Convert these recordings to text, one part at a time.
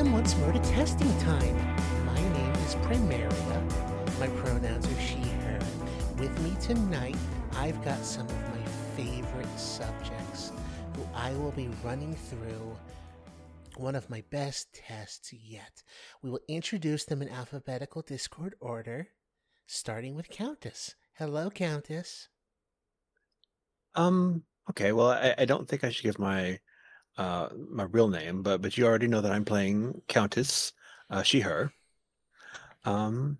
Welcome once more to Testing Time. My name is Primaria. My pronouns are she, her. With me tonight, I've got some of my favorite subjects who I will be running through one of my best tests yet. We will introduce them in alphabetical Discord order, starting with Countess. Hello, Countess. Okay, well, I don't think I should give my my real name, but you already know that I'm playing Countess, she, her. Um,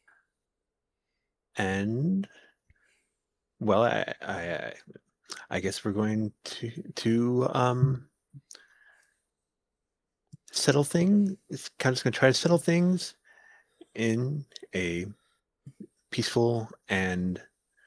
and well, I guess we're going to settle things. It's kind of going to try to settle things in a peaceful and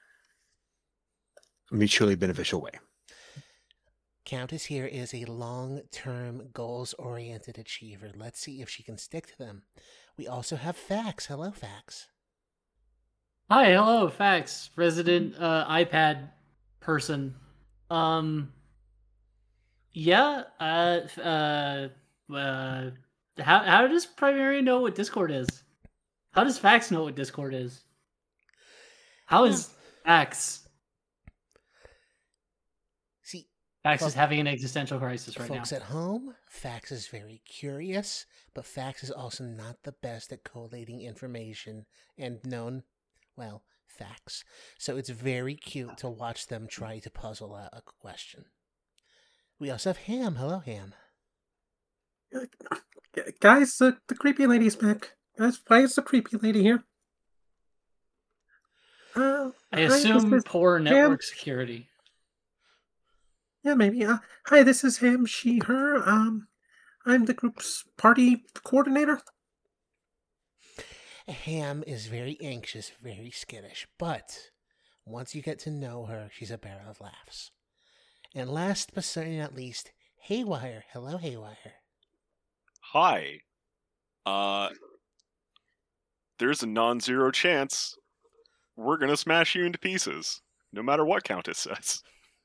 mutually beneficial way. Countess here is a long-term, goals-oriented achiever. Let's see if she can stick to them. We also have Fax. Hello, Fax. Hi, hello, Fax, resident iPad person. Yeah, how does Primary know what Discord is? How does Fax know what Discord is? How is Fax? See, Fax is having an existential crisis right now. folks at home, Fax is very curious, but Fax is also not the best at collating information and known, well, facts. So it's very cute to watch them try to puzzle out a question. We also have Ham. Hello, Ham. Guys, the creepy lady's back. Guys, why is the creepy lady here? I hi, assume this is poor Ham. network security. Yeah, maybe. Hi, this is Ham, she, her. I'm the group's party coordinator. Ham is very anxious, very skittish, but once you get to know her, she's a barrel of laughs. And last but certainly not least, Haywire. Hello, Haywire. Hi. There's a non-zero chance we're gonna smash you into pieces, no matter what Countess says.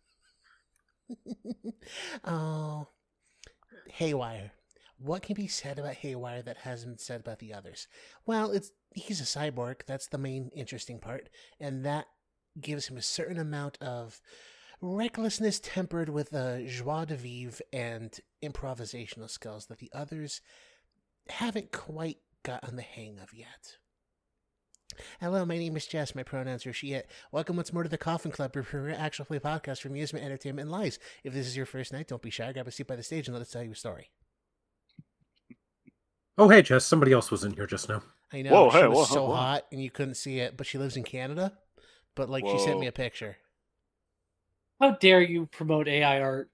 Oh, Haywire. What can be said about Haywire that hasn't been said about the others? Well, he's a cyborg. That's the main interesting part, and that gives him a certain amount of recklessness tempered with a joie de vivre and improvisational skills that the others haven't quite gotten the hang of yet. Hello, my name is Jess. My pronouns are she, it. Welcome once more to the Coffin Club, your premier actual play podcast for amusement, entertainment, and lies. If this is your first night, don't be shy. Grab a seat by the stage and let us tell you a story. Oh, hey, Jess. Somebody else was in here just now. I know, she was so hot and you couldn't see it, but she lives in Canada. But, she sent me a picture. How dare you promote AI art?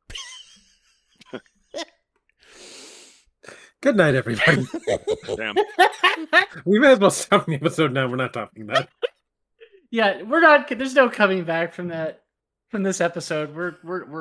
Good night, everybody. Damn. We may as well stop the episode now. We're not talking that. Yeah, we're not. There's no coming back from that. From this episode, we're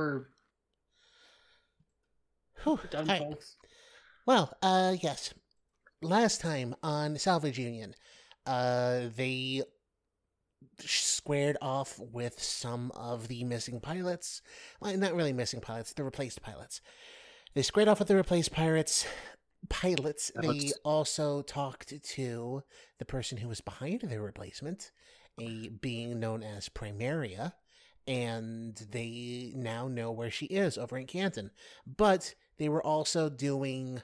done, Right. folks. Well, yes. Last time on Salvage Union, they squared off with some of the missing pilots. Well, not really missing pilots, the replaced pilots. They squared off with the replaced pilots. They also talked to the person who was behind their replacement, a being known as Primaria, and they now know where she is over in Canton. But they were also doing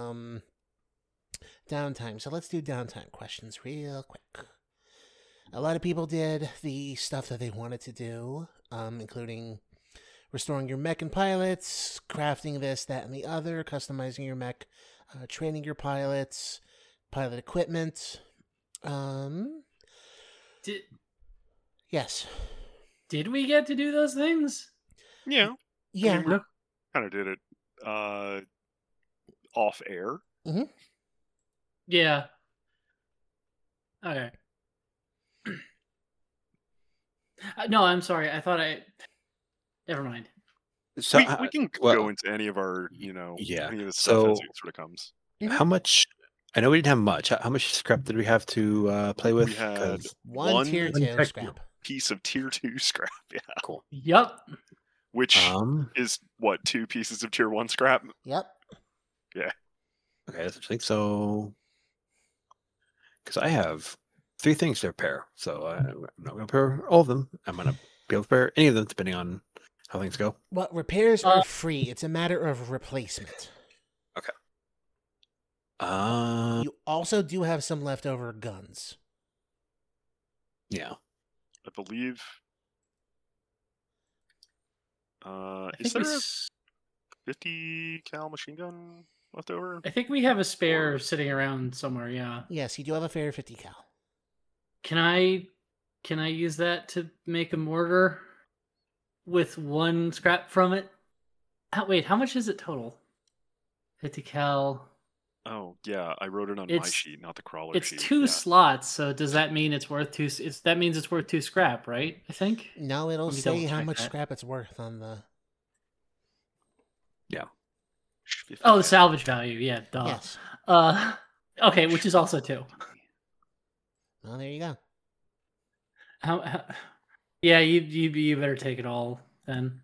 downtime. So let's do downtime questions real quick. A lot of people did the stuff that they wanted to do, including restoring your mech and pilots, crafting this, that, and the other, customizing your mech, training your pilots, pilot equipment. Yes. Did we get to do those things? Yeah. Yeah. I mean, we kind of did it off air. Mm-hmm. Yeah. Okay. No, I'm sorry. I thought Never mind. So we can go into any of our, any of the stuff as it sort of comes. How much? I know we didn't have much. How much scrap did we have to play with? We had one tier 2 scrap. Piece of tier 2 scrap. Yeah. Cool. Yep. Which is what, 2 pieces of tier 1 scrap? Yep. Yeah. Okay, that's interesting. So, because I have 3 things to repair, so I'm not going to repair all of them. I'm going to be able to repair any of them depending on how things go. Well, repairs are free. It's a matter of replacement. Okay. Uh, You also do have some leftover guns. yeah. I believe. I Is think there a 50 cal machine gun left over? I think we have a spare Or- sitting around somewhere. Yeah. Yes, you do have a fair 50 cal. Can I use that to make a mortar with 1 scrap from it? Wait, how much is it total? 50 cal. Oh yeah, I wrote it on my It's- sheet, not the crawler It's sheet. 2 Yeah. slots, so does that mean it's worth 2? That means it's worth 2 scrap, right? I think. No, it'll Let me say how double-check much that. scrap it's worth on the. 50 Oh, the cal. salvage value. Yeah, duh. Yes. Okay, which is also 2. Well, there you go. How yeah, you better take it all then.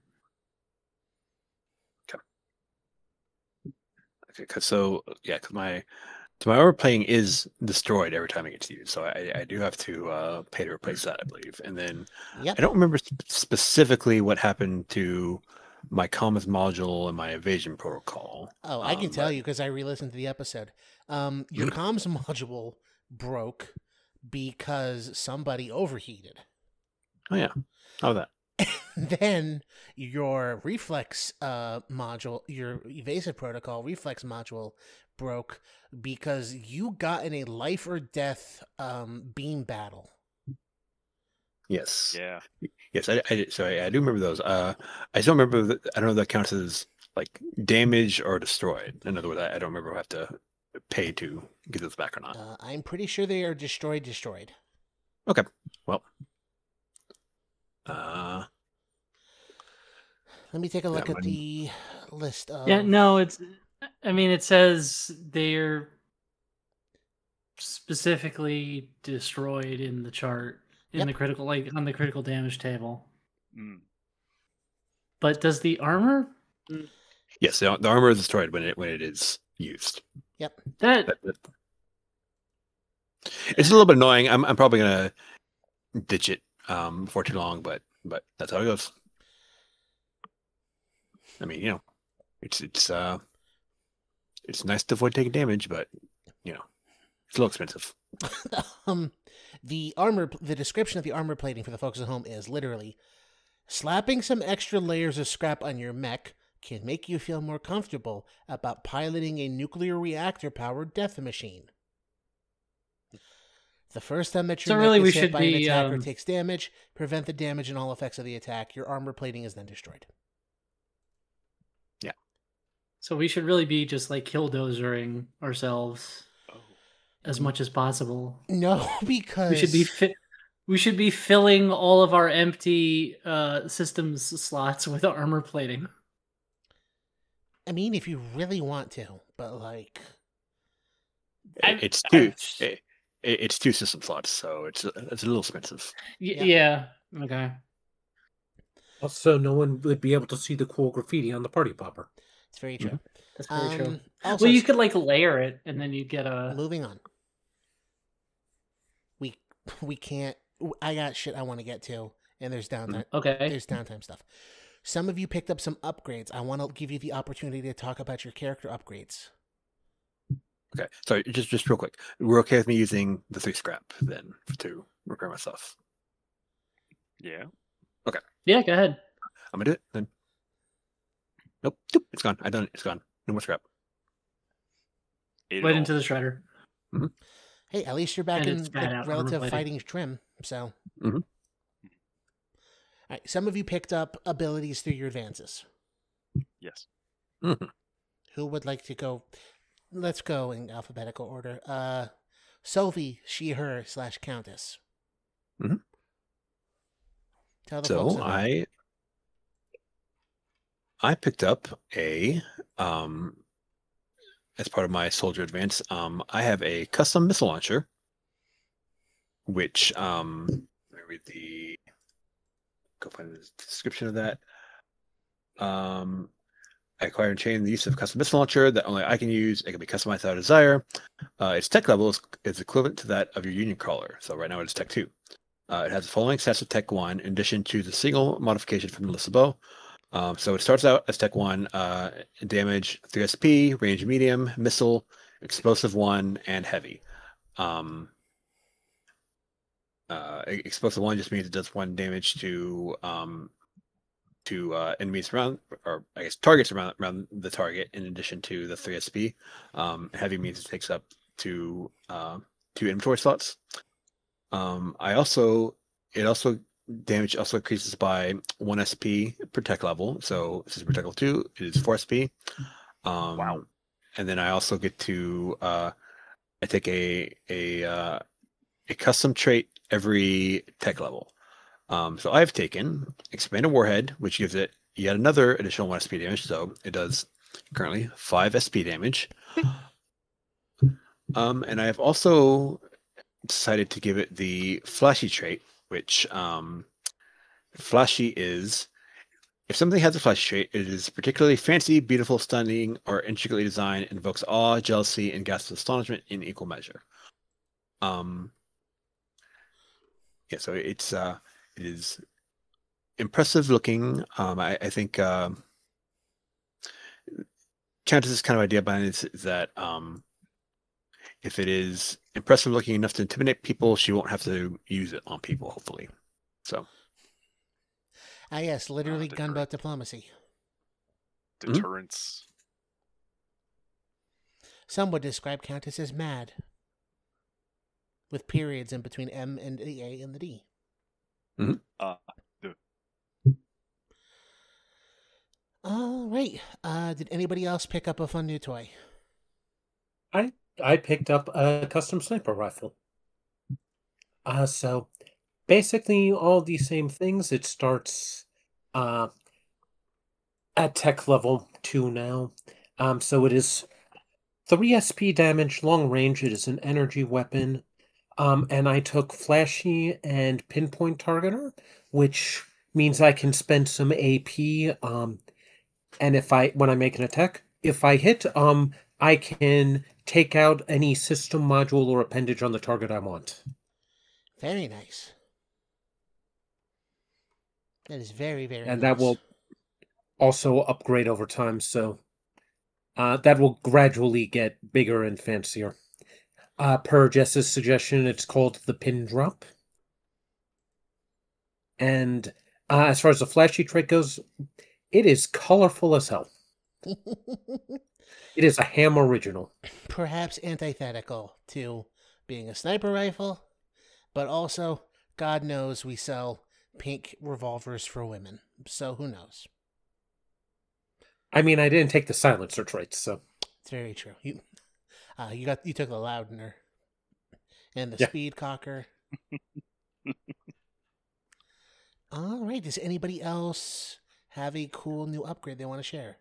Okay, because my armor plating is destroyed every time it gets used, so I do have to pay to replace that, I believe. And then Yep. I don't remember specifically what happened to my comms module and my evasion protocol. Oh, I can tell but- you because I re-listened to the episode. Your comms module broke because somebody overheated. Oh yeah, how about Then your reflex module, your evasive protocol reflex module broke because you got in a life or death beam battle. that? Yes. Yeah. Yes, I did. So I do remember those. I just don't remember. I don't know if that counts as like damaged or destroyed. In other words, I don't remember if I have to pay to get those back or not. I'm pretty sure they are destroyed. Okay. Well. Uh, Let me take a look That at the list of. Yeah, no, it's. I mean, it says they're specifically destroyed in the chart in Yep. the critical, like on the critical damage table. Mm. But does the armor yes, the armor is destroyed when it is used. that That- It's a little bit annoying. I'm probably gonna ditch it before too long, but that's how it goes. I mean, it's nice to avoid taking damage, but it's a little expensive. The description of the armor plating for the folks at home is literally slapping some extra layers of scrap on your mech can make you feel more comfortable about piloting a nuclear reactor powered death machine. The first time that your So mech really is we hit should by an be, attack or takes damage, prevent the damage and all effects of the attack. Your armor plating is then destroyed. so we should really be just like killdozering ourselves Oh. as much as possible. No, because we should be filling all of our empty systems slots with armor plating. I mean, if you really want to, but like, It's two system slots, so it's a little expensive. Yeah. Okay. Also, no one would be able to see the cool graffiti on the party popper. it's very true. That's very true. Also, Well, you could like layer it, and then you get a. moving on. We can't. I got shit I want to get to, and there's downtime. Okay. There's downtime stuff. Some of you picked up some upgrades. I want to give you the opportunity to talk about your character upgrades. Okay, sorry, just real quick. We're okay with me using the 3 scrap then to repair my stuff. Yeah. Yeah, go ahead. I'm gonna do it then. Nope, it's gone. I done it. It's gone. No more scrap. Ate it Right all. into the shredder. Hey, at least you're back And in it's bad the out, relative armor fighting trim. So, Mhm. All right. Some of you picked up abilities through your advances. Yes. Who would like to go? Let's go in alphabetical order. Sophie, she, her / Countess. Mhm. Tell the folks So at home. I picked up a as part of my soldier advance. I have a custom missile launcher, which let me read go find the description of that. I acquire and chain the use of a custom missile launcher that only I can use. It can be customized without a desire. Its tech level is equivalent to that of your Union Crawler. So right now it's Tech 2. It has the following stats of Tech 1 in addition to the single modification from Melissa Bow. So it starts out as Tech 1, damage 3 SP, range medium, missile, explosive 1, and heavy. Explosive 1 just means it does 1 damage to enemies around, or I guess targets around the target, in addition to the 3 SP. Heavy means it takes up to 2 inventory slots. Damage also increases by 1 SP per tech level. So this is per tech level 2. It is 4 SP. Wow. And then I also get to I take a custom trait every tech level. So I've taken Expanded Warhead, which gives it yet another additional 1 SP damage. So it does currently 5 SP damage. And I have also decided to give it the Flashy trait, which Flashy is, if something has a flashy trait, it is particularly fancy, beautiful, stunning, or intricately designed, invokes awe, jealousy, and gasps of astonishment in equal measure. So it is impressive looking. I think Countess's kind of idea behind it is that if it is impressive looking enough to intimidate people, she won't have to use it on people, hopefully. So. Yes, literally gunboat diplomacy. Deterrence. Some would describe Countess as mad, with periods in between M and the A and the D. All right. Did anybody else pick up a fun new toy? I picked up a custom sniper rifle. So basically all the same things. It starts at tech level 2 now. So it is 3 SP damage, long range. It is an energy weapon. And I took Flashy and Pinpoint Targeter, which means I can spend some AP. And when I make an attack, if I hit, I can take out any system module or appendage on the target I want. Very nice. That is very, very and nice. That will also upgrade over time, so that will gradually get bigger and fancier. Per Jess's suggestion, it's called the Pin Drop. And as far as the Flashy trait goes, it is colorful as hell. It is a Ham original. Perhaps antithetical to being a sniper rifle, but also, God knows we sell pink revolvers for women, so who knows? I mean, I didn't take the silencer traits, so it's very true. You took the Loudener and the Speed Cocker. All right. Does anybody else have a cool new upgrade they want to share?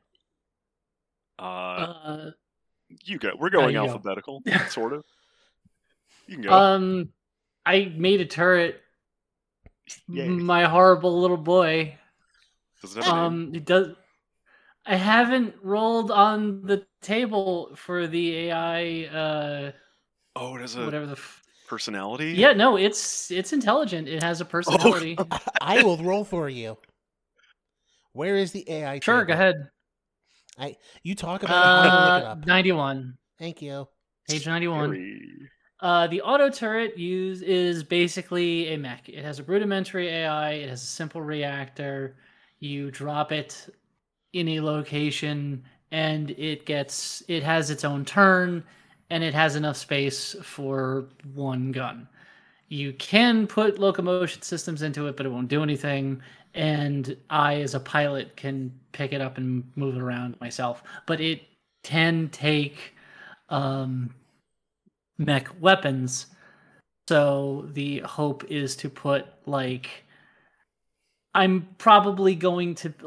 We're going alphabetical, sort of. You can go. I made a turret. Yay. My horrible little boy. Does it have a name? It does. I haven't rolled on the table for the AI. It has a whatever personality. Yeah, no, it's intelligent. It has a personality. I will roll for you. Where is the AI? Sure, table? go ahead. You talk about it. I'll look it up. 91. Thank you. Page 91. The auto turret is basically a mech. It has a rudimentary AI. It has a simple reactor. You drop it in a location, and it has its own turn, and it has enough space for 1 gun. You can put locomotion systems into it, but it won't do anything. And I, as a pilot, can pick it up and move it around myself. But it can take mech weapons. So the hope is to put, I'm probably going to,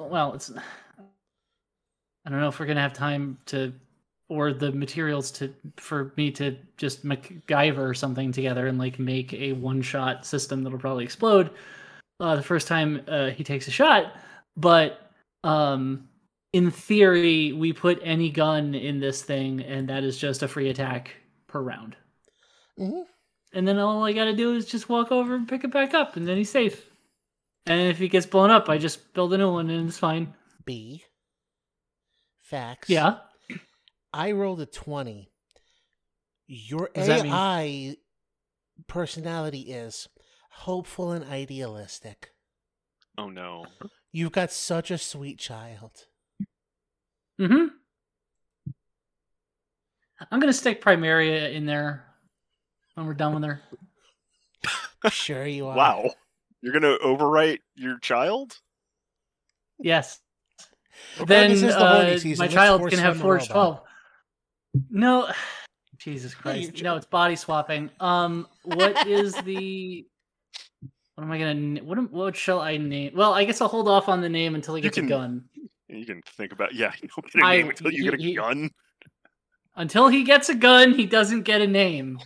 I don't know if we're going to have time or the materials for me to just MacGyver or something together and make a one-shot system that'll probably explode the first time he takes a shot. But in theory, we put any gun in this thing, and that is just a free attack per round. Mm-hmm. And then all I gotta do is just walk over and pick it back up, and then he's safe. And if he gets blown up, I just build a new one, and it's fine. B. Facts. Yeah. I rolled a 20. Your What does that mean? AI personality is hopeful and idealistic. Oh no. You've got such a sweet child. Mm-hmm. I'm gonna stick Primaria in there when we're done with her. Sure you are. Wow. You're gonna overwrite your child? Yes. Okay, Then this is the horny season. my Let's child force can have fund the Forge robot. 12. No, Jesus Christ. you're No, it's body swapping. What is the? What am I gonna? What shall I name? Well, I guess I'll hold off on the name until he You gets can- a gun. You can think about you don't get a name until you get a gun. Until he gets a gun, he doesn't get a name.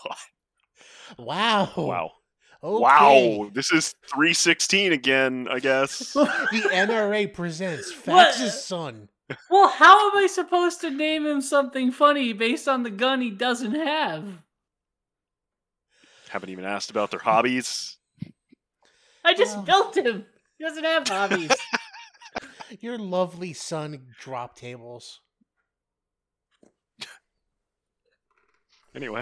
Wow. Wow. Okay. Wow. This is 316 again, I guess. The NRA presents What? Fax's son. Well, how am I supposed to name him something funny based on the gun he doesn't have? Haven't even asked about their hobbies. I just Well. built him. He doesn't have hobbies. Your lovely son drop tables. Anyway.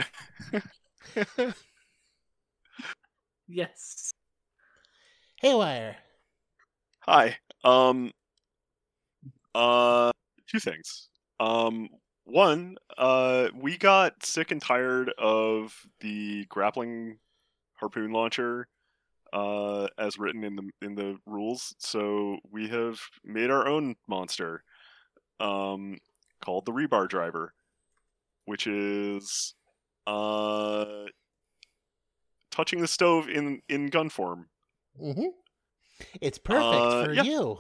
Yes. Haywire. Hi. Two things. One, we got sick and tired of the grappling harpoon launcher, as written in the rules. So we have made our own monster, called the Rebar Driver, which is touching the stove in gun form. Mm-hmm. It's perfect for yeah. you.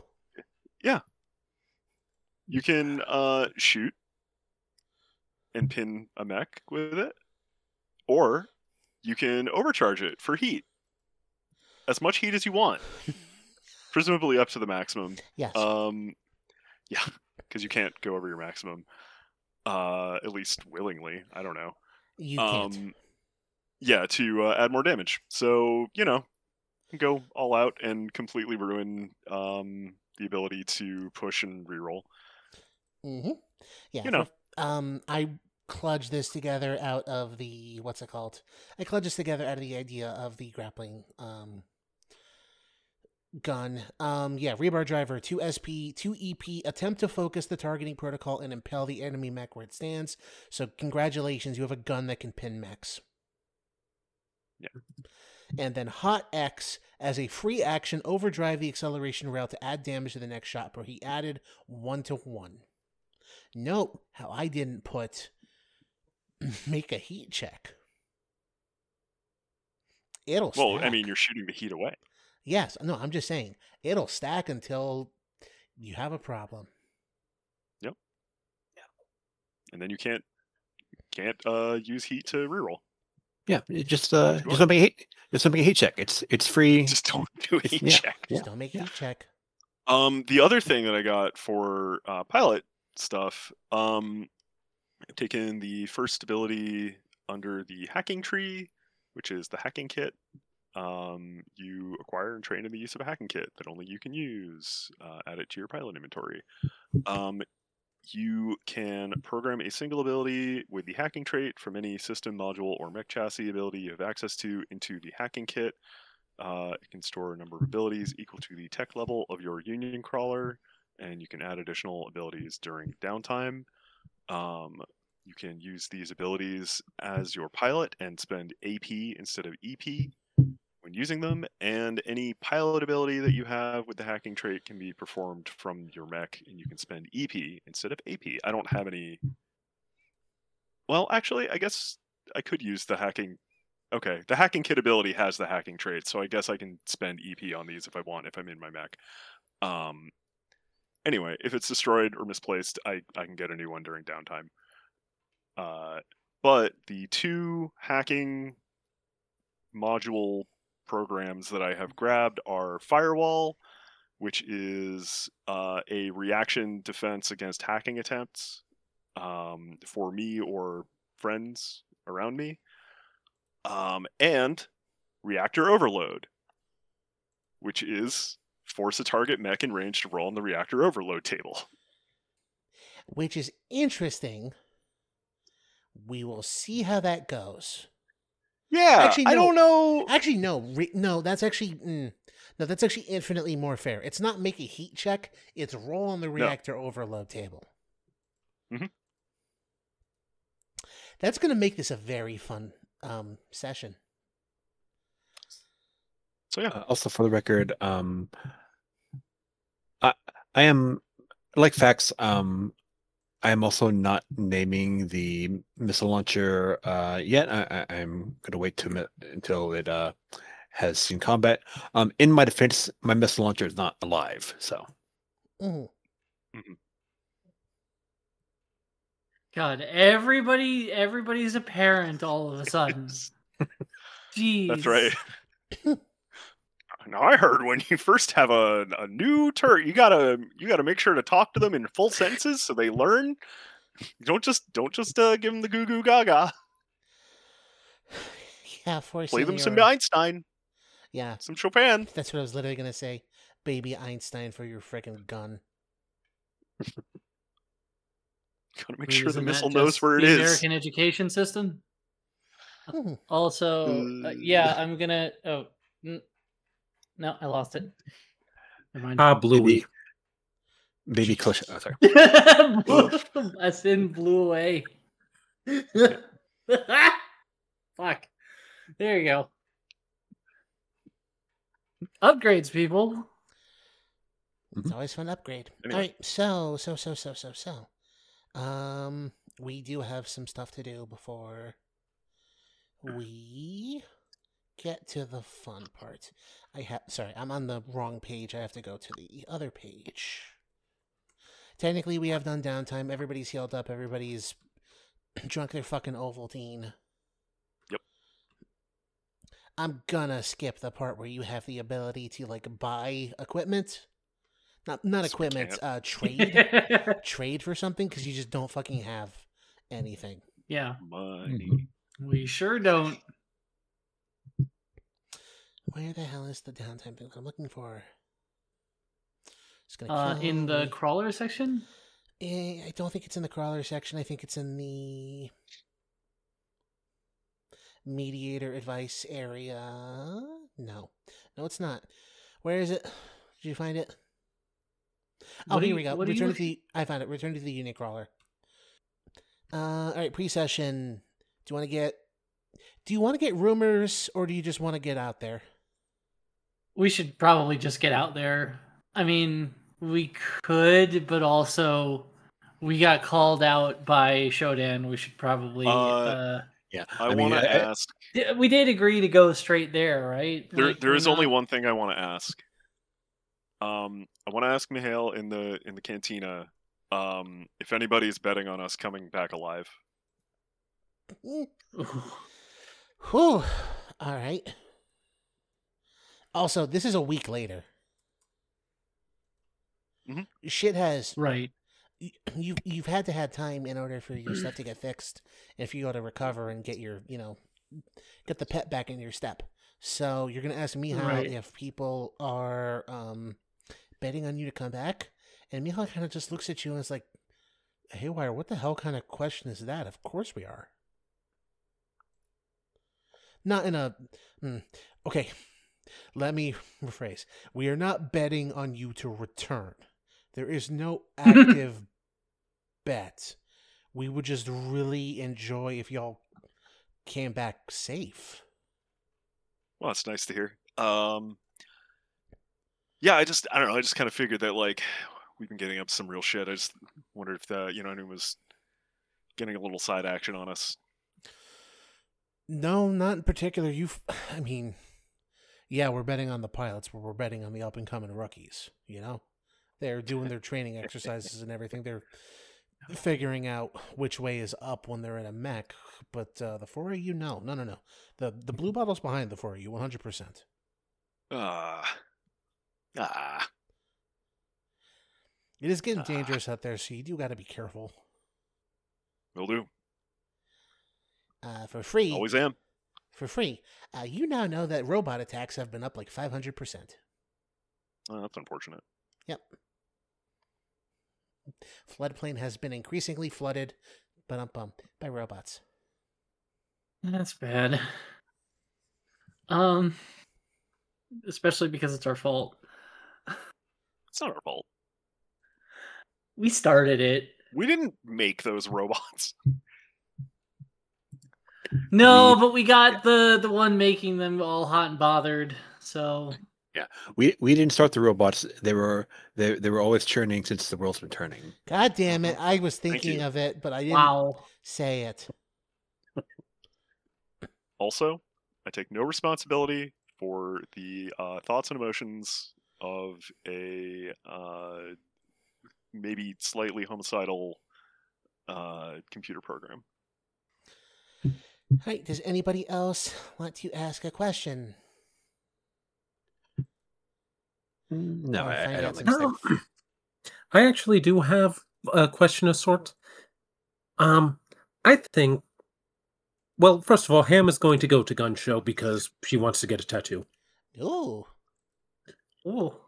You can shoot and pin a mech with it, or you can overcharge it for heat. As much heat as you want. Presumably up to the maximum. Yes. Yeah, because you can't go over your maximum. At least willingly. I don't know. You can't. Yeah, to add more damage. So, go all out and completely ruin the ability to push and reroll. Mm-hmm. Yeah. I kludged this together out of the what's it called? I kludged this together out of the idea of the grappling gun. Rebar driver, 2 SP, 2 EP, attempt to focus the targeting protocol and impel the enemy mech where it stands. So congratulations, you have a gun that can pin mechs. Yeah. And then Hot X, as a free action, overdrive the acceleration rail to add damage to the next shot, but he added 1-1. Note how I didn't put make a heat check. It'll Well, stack. I mean, you're shooting the heat away. Yes, no, I'm just saying it'll stack until you have a problem. Yep. Yeah. And then you can't use heat to reroll. Yeah, just don't make a heat check. It's free. Just don't do a heat Yeah. check. Just don't make a heat check. The other thing that I got for pilot stuff, I've taken the first ability under the hacking tree, which is the hacking kit. You acquire and train in the use of a hacking kit that only you can use. Add it to your pilot inventory. You can program a single ability with the hacking trait from any system, module, or mech chassis ability you have access to into the hacking kit. It can store a number of abilities equal to the tech level of your Union crawler, and you can add additional abilities during downtime. You can use these abilities as your pilot and spend AP instead of EP when using them, and any pilot ability that you have with the hacking trait can be performed from your mech, and you can spend EP instead of AP. I don't have any... Well, actually, I guess I could use the hacking... Okay, the hacking kit ability has the hacking trait, so I guess I can spend EP on these if I want, if I'm in my mech. Anyway, if it's destroyed or misplaced, I can get a new one during downtime. But the 2 hacking module programs that I have grabbed are Firewall, which is a reaction defense against hacking attempts for me or friends around me. And Reactor Overload, which is force a target mech in range to roll on the Reactor Overload table. Which is interesting. We will see how that goes. Yeah, Actually, I no. don't know. Actually, no. No, that's actually no. That's actually infinitely more fair. It's not make a heat check. It's roll on the reactor overload table. Mhm. That's going to make this a very fun session. So yeah, Also, for the record, I am like Fax. I am also not naming the missile launcher yet. I'm going to wait until it has seen combat. In my defense, my missile launcher is not alive, so. Mhm. God, everybody's a parent all of a sudden. Jeez. that's right. Now I heard when you first have a new turret, you gotta make sure to talk to them in full sentences so they learn. Don't just give them the goo goo gaga. Yeah, forcing Play them your, some Einstein, Yeah, some Chopin. that's what I was literally going to say. Baby Einstein for your freaking gun. Gotta make Wait, sure the isn't that missile knows just where it the is. American education system. Mhm. Also, yeah, I'm gonna. Oh, no, I lost it. Never mind. Bluey. Baby Jesus. Clish. Oh, sorry. As in blew away. Fuck. There you go. Upgrades, people. It's always fun to upgrade. Anyway. All right, so. We do have some stuff to do before we get to the fun part. Sorry, I'm on the wrong page. I have to go to the other page. Technically, we have done downtime. Everybody's healed up. Everybody's drunk their fucking Ovaltine. Yep. I'm gonna skip the part where you have the ability to like buy equipment. Not Yes, we equipment, can't. trade for something because you just don't fucking have anything. Yeah, Money. we sure don't. Where the hell is the downtime thing that I'm looking for? It's gonna kill In the me. crawler section. I don't think it's in the crawler section. I think it's in the mediator advice area. No, it's not. Where is it? Did you find it? Oh, What are here you- we go. what are you Return to looking- the. I found it. Return to the unit crawler. All right, pre-session. Do you want to get rumors, or do you just want to get out there? We should probably just get out there. I mean, we could, but also we got called out by Shodan. We should probably. Yeah. I mean, want to ask. We did agree to go straight there, right? There Like, there we're is only not- one thing I want to ask. I want to ask Mihail in the cantina. If anybody's betting on us coming back alive. Whew. All right. Also, this is a week later. Mhm. Shit has Right. you've had to have time in order for your stuff to get fixed, and for you to recover and get your get the pet back in your step. So you're gonna ask Mihal Right. if people are betting on you to come back, and Mihal kind of just looks at you and is like, "Haywire, what the hell kind of question is that? Of course we are." Not in a okay. Let me rephrase. We are not betting on you to return. There is no active bet. We would just really enjoy if y'all came back safe. Well, that's nice to hear. Yeah, I don't know. I just kind of figured that like we've been getting up to some real shit. I just wondered if anyone was getting a little side action on us. No, not in particular. I mean, yeah, we're betting on the pilots, but we're betting on the up and coming rookies. They're doing their training exercises and everything. They're figuring out which way is up when they're in a mech. But the 4AU, no. The blue bottle's behind the 4AU, 100%. It is getting dangerous out there, so you do got to be careful. Will do. For free. Always am. For free. You now know that robot attacks have been up like 500%. That's unfortunate. Yep. Floodplain has been increasingly flooded, by robots. That's bad. Especially because it's our fault. It's not our fault. We started it. We didn't make those robots. No, but we got the one making them all hot and bothered. So We didn't start the robots. They were always churning since the world's been turning. God damn it. I was Thank thinking you. of it, but I didn't wow. say it. Also, I take no responsibility for the thoughts and emotions of a maybe slightly homicidal computer program. All right, does anybody else want to ask a question? No, Or I find don't out think some so. I actually do have a question of sort. I think. Well, first of all, Ham is going to go to gun show because she wants to get a tattoo. Ooh. Ooh.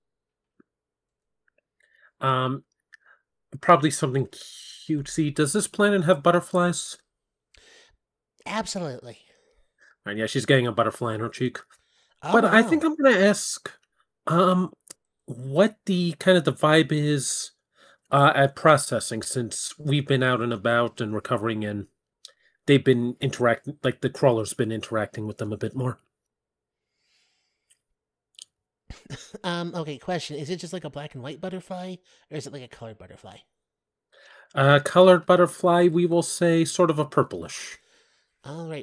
Probably something cutesy. Does this planet have butterflies? Absolutely. Right, yeah, she's getting a butterfly in her cheek. Oh, But I wow. think I'm going to ask, what the kind of the vibe is at processing, since we've been out and about and recovering, and they've been interacting, like the crawler's been interacting with them a bit more. Okay, question. Is it just like a black and white butterfly, or is it like a colored butterfly? Colored butterfly, we will say sort of a purplish, All right.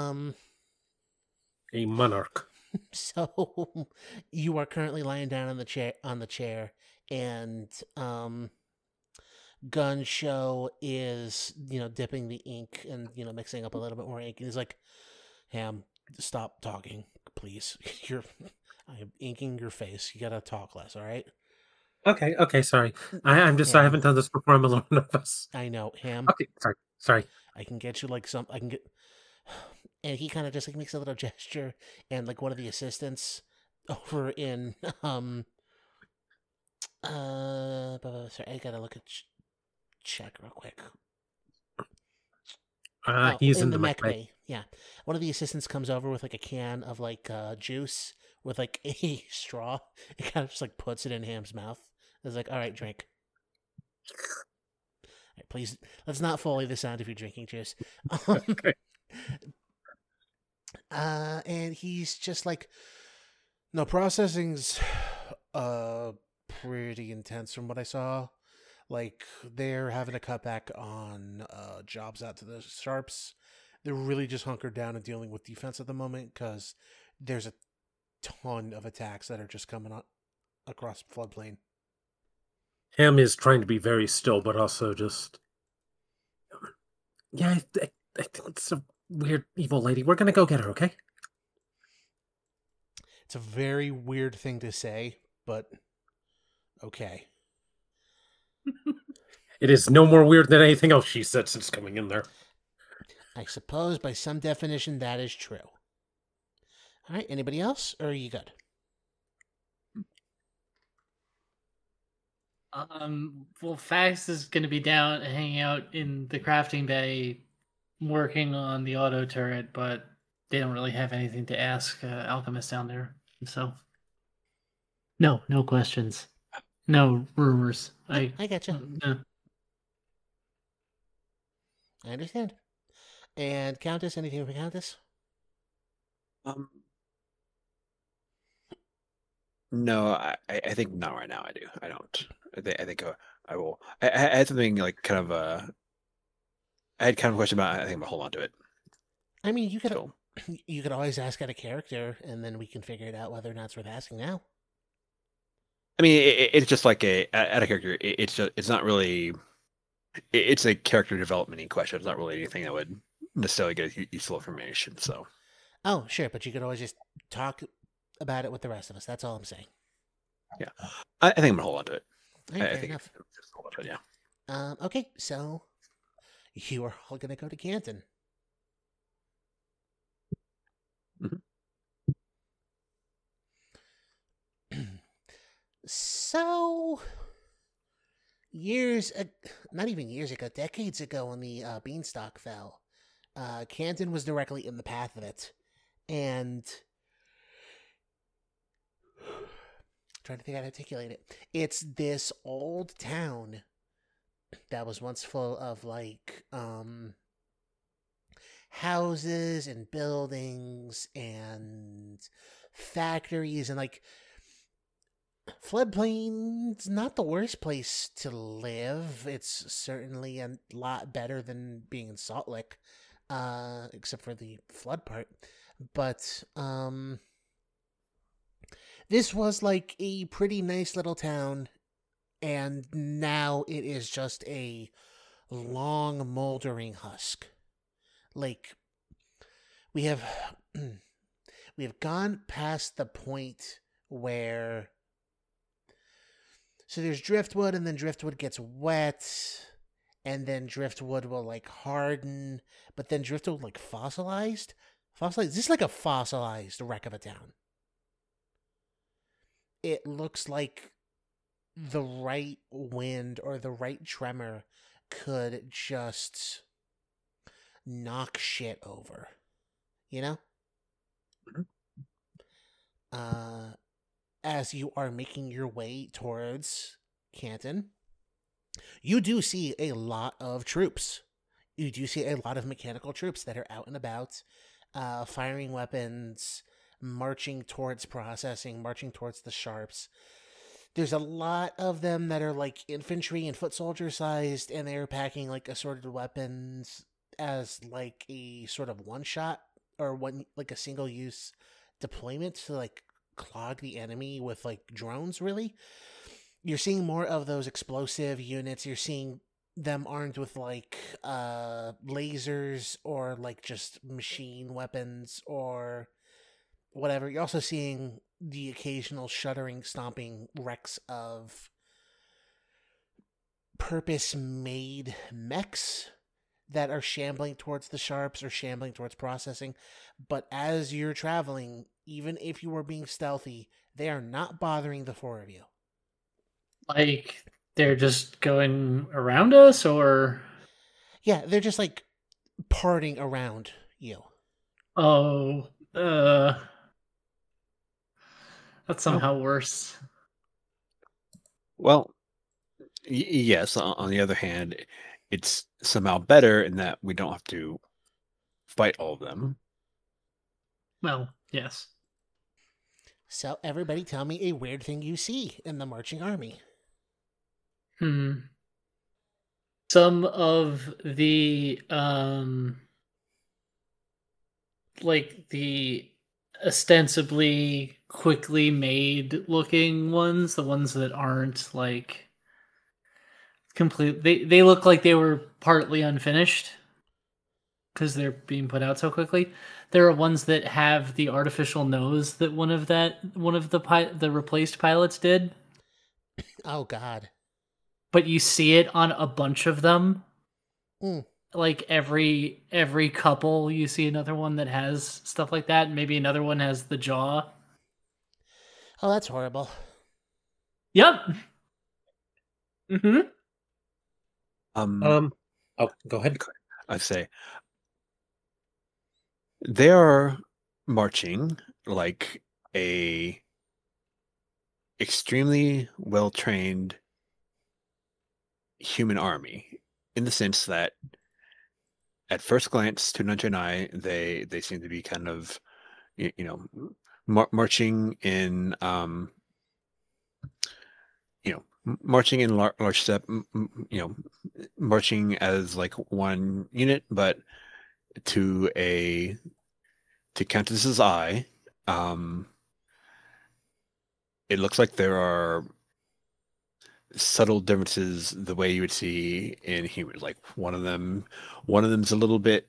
a monarch. So you are currently lying down on the chair, and Gun Show is, dipping the ink and, mixing up a little bit more ink. And he's like, Ham, stop talking, please. I'm inking your face. You gotta talk less, all right? Okay, sorry. I Ham, haven't done this before. I'm a little nervous. I know, Ham. Okay, sorry. I can get you I can get. And he kind of just like makes a little gesture, and like one of the assistants over in sorry, I gotta look at check real quick. He's in the the mech bay. bay. Yeah, one of the assistants comes over with like a can of like juice with like a straw. It kind of just like puts it in Ham's mouth. It's like, all right, drink. All right, please, let's not foley the sound of you drinking juice. Okay. And he's just like, no, processing's pretty intense from what I saw. Like, they're having to cut back on jobs out to the sharps. They're really just hunkered down and dealing with defense at the moment because there's a ton of attacks that are just coming up across floodplain. Ham is trying to be very still, but also just... Yeah, I think it's a weird evil lady. We're gonna go get her, okay? It's a very weird thing to say, but okay. It is no more weird than anything else she said since coming in there. I suppose by some definition that is true. All right, anybody else, or are you good? Well, Fax is going to be down, hanging out in the crafting bay, working on the auto turret, but they don't really have anything to ask Alchemist down there. So, no questions, no rumors. I gotcha. I understand. And Countess, anything for Countess? No, I think not right now. I don't. I think I will. I had something like kind of I had kind of a question about. I think I'm gonna hold on to it. I mean, you could So, always ask at a character, and then we can figure it out whether or not it's worth asking now. I mean, it's just like at a character. It's not really. It's a character development question. It's not really anything that would necessarily get useful information. So. Oh, sure, but you could always just talk about it with the rest of us. That's all I'm saying. Yeah, I think I'm gonna hold on to it. All right, I fair think enough. it's all about it, yeah. Okay, so you are all gonna go to Canton. Mhm. So not even years ago, decades ago, when the beanstalk fell, Canton was directly in the path of it, and trying to think how to articulate it. It's this old town that was once full of like houses and buildings and factories and like floodplain's not the worst place to live. It's certainly a lot better than being in Salt Lake, except for the flood part. But this was like a pretty nice little town, and now it is just a long moldering husk. Like we have we have gone past the point where so there's driftwood, and then driftwood gets wet, and then driftwood will like harden, but then driftwood like fossilized. This is like a fossilized wreck of a town. It looks like the right wind or the right tremor could just knock shit over, you know? As you are making your way towards Canton, you do see a lot of troops. You do see a lot of mechanical troops that are out and about, firing weapons, marching towards processing, marching towards the sharps. There's a lot of them that are like infantry and foot soldier sized, and they're packing like assorted weapons as like a sort of one shot or one like a single use deployment to like clog the enemy with like drones. Really, you're seeing more of those explosive units. You're seeing them armed with like lasers or like just machine weapons or whatever. You're also seeing the occasional shuddering, stomping wrecks of purpose-made mechs that are shambling towards the sharps or shambling towards processing. But as you're traveling, even if you are being stealthy, they are not bothering the four of you. Like they're just going around us, or Yeah, they're just like parting around you. oh, that's somehow worse. Well, yes. On the other hand, it's somehow better in that we don't have to fight all of them. Well, yes. So everybody tell me a weird thing you see in the marching army. Some of the like the ostensibly quickly made looking ones, the ones that aren't like complete, they look like they were partly unfinished because they're being put out so quickly. There are ones that have the artificial nose that one of the replaced pilots did. Oh God. But you see it on a bunch of them. Mm. Like every couple, you see another one that has stuff like that, and maybe another one has the jaw. Oh, that's horrible. Yep. Mm-hmm. Oh, go ahead. I'd say they are marching like a extremely well-trained human army, in the sense that at first glance to Nuncha eye, they seem to be kind of marching in marching in large step, marching as like one unit. But to Countess's eye, it looks like there are subtle differences the way you would see in humans. Like one of them's a little bit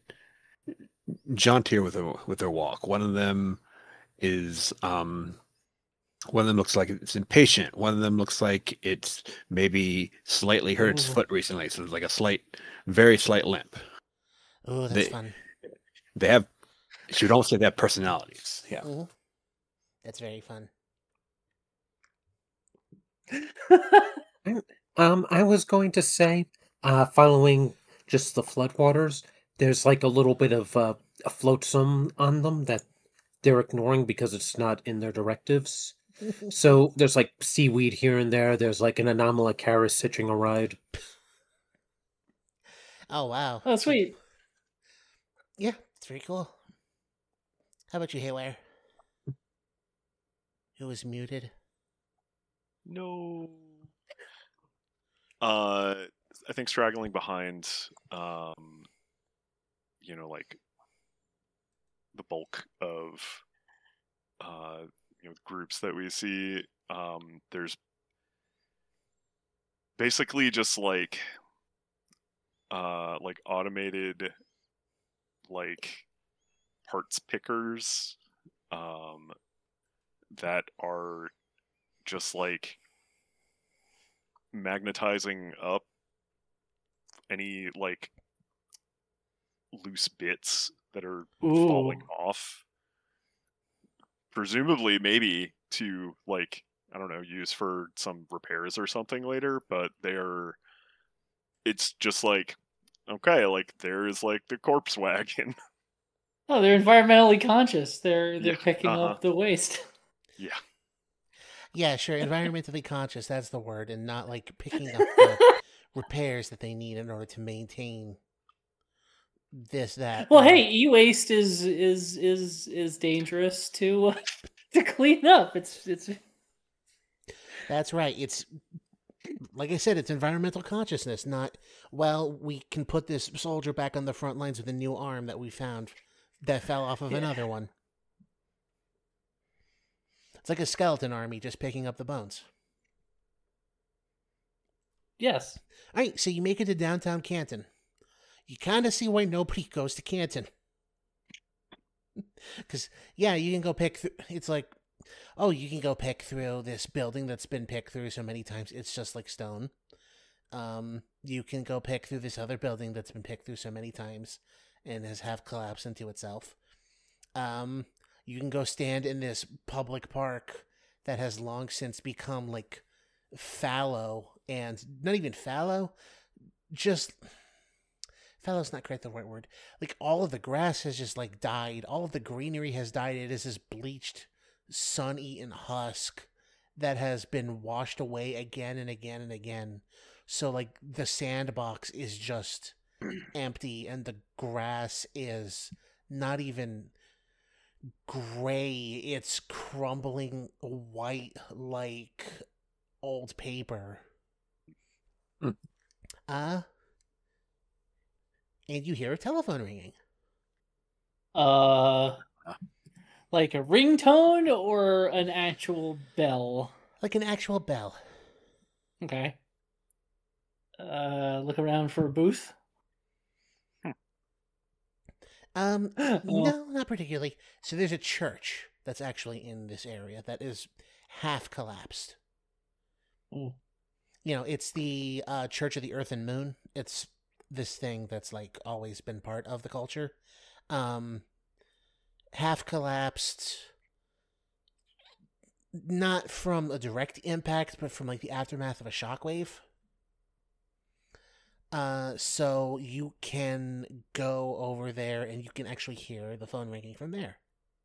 jauntier with their walk. One of them is One of them looks like it's impatient. One of them looks like it's maybe slightly hurt its Ooh. foot recently, so there's like a very slight limp. Oh, that's They- fun. They have, you don't say they have personalities. Yeah. Mhm. That's very fun. I was going to say, following just the floodwaters, there's like a little bit of a flotsam on them that they're ignoring because it's not in their directives. So there's like seaweed here and there. There's like an Anomalocaris hitching a ride. Oh, wow. Oh, sweet. Yeah, it's very cool. How about you, Haywire? Who was muted? No. I think straggling behind, like the bulk of, groups that we see. There's basically just like automated, like parts pickers, that are just like magnetizing up any like loose bits that are falling off, presumably maybe to like, I don't know, use for some repairs or something later, but it's just like, okay, like there is like the corpse wagon. Oh, they're environmentally conscious. They're Yeah, picking up the waste. Yeah. Yeah, sure. Environmentally conscious, that's the word, and not like picking up the repairs that they need in order to maintain this, that. Well, hey, e-waste is dangerous to clean up. It's That's right. It's, like I said, it's environmental consciousness, not, well, we can put this soldier back on the front lines with a new arm that we found that fell off of another one. It's like a skeleton army just picking up the bones. yes. All right, so you make it to downtown Canton. You kind of see why nobody goes to Canton. Because, yeah, you can go pick through. It's like, oh, you can go pick through this building that's been picked through so many times. It's just like stone. You can go pick through this other building that's been picked through so many times and has half collapsed into itself. You can go stand in this public park that has long since become like fallow, and not even fallow, just fallow's not quite the right word. Like all of the grass has just like died, all of the greenery has died. It is this bleached, sun-eaten husk that has been washed away again and again and again. So like the sandbox is just empty, and the grass is not even gray, it's crumbling white like old paper. And you hear a telephone ringing. Like a ringtone or an actual bell? Like an actual bell. Okay. Look around for a booth. No, not particularly. So there's a church that's actually in this area that is half collapsed. Oh. You know, it's the Church of the Earth and Moon. It's this thing that's like always been part of the culture. Half collapsed, not from a direct impact, but from like the aftermath of a shockwave. So you can go over there and you can actually hear the phone ringing from there.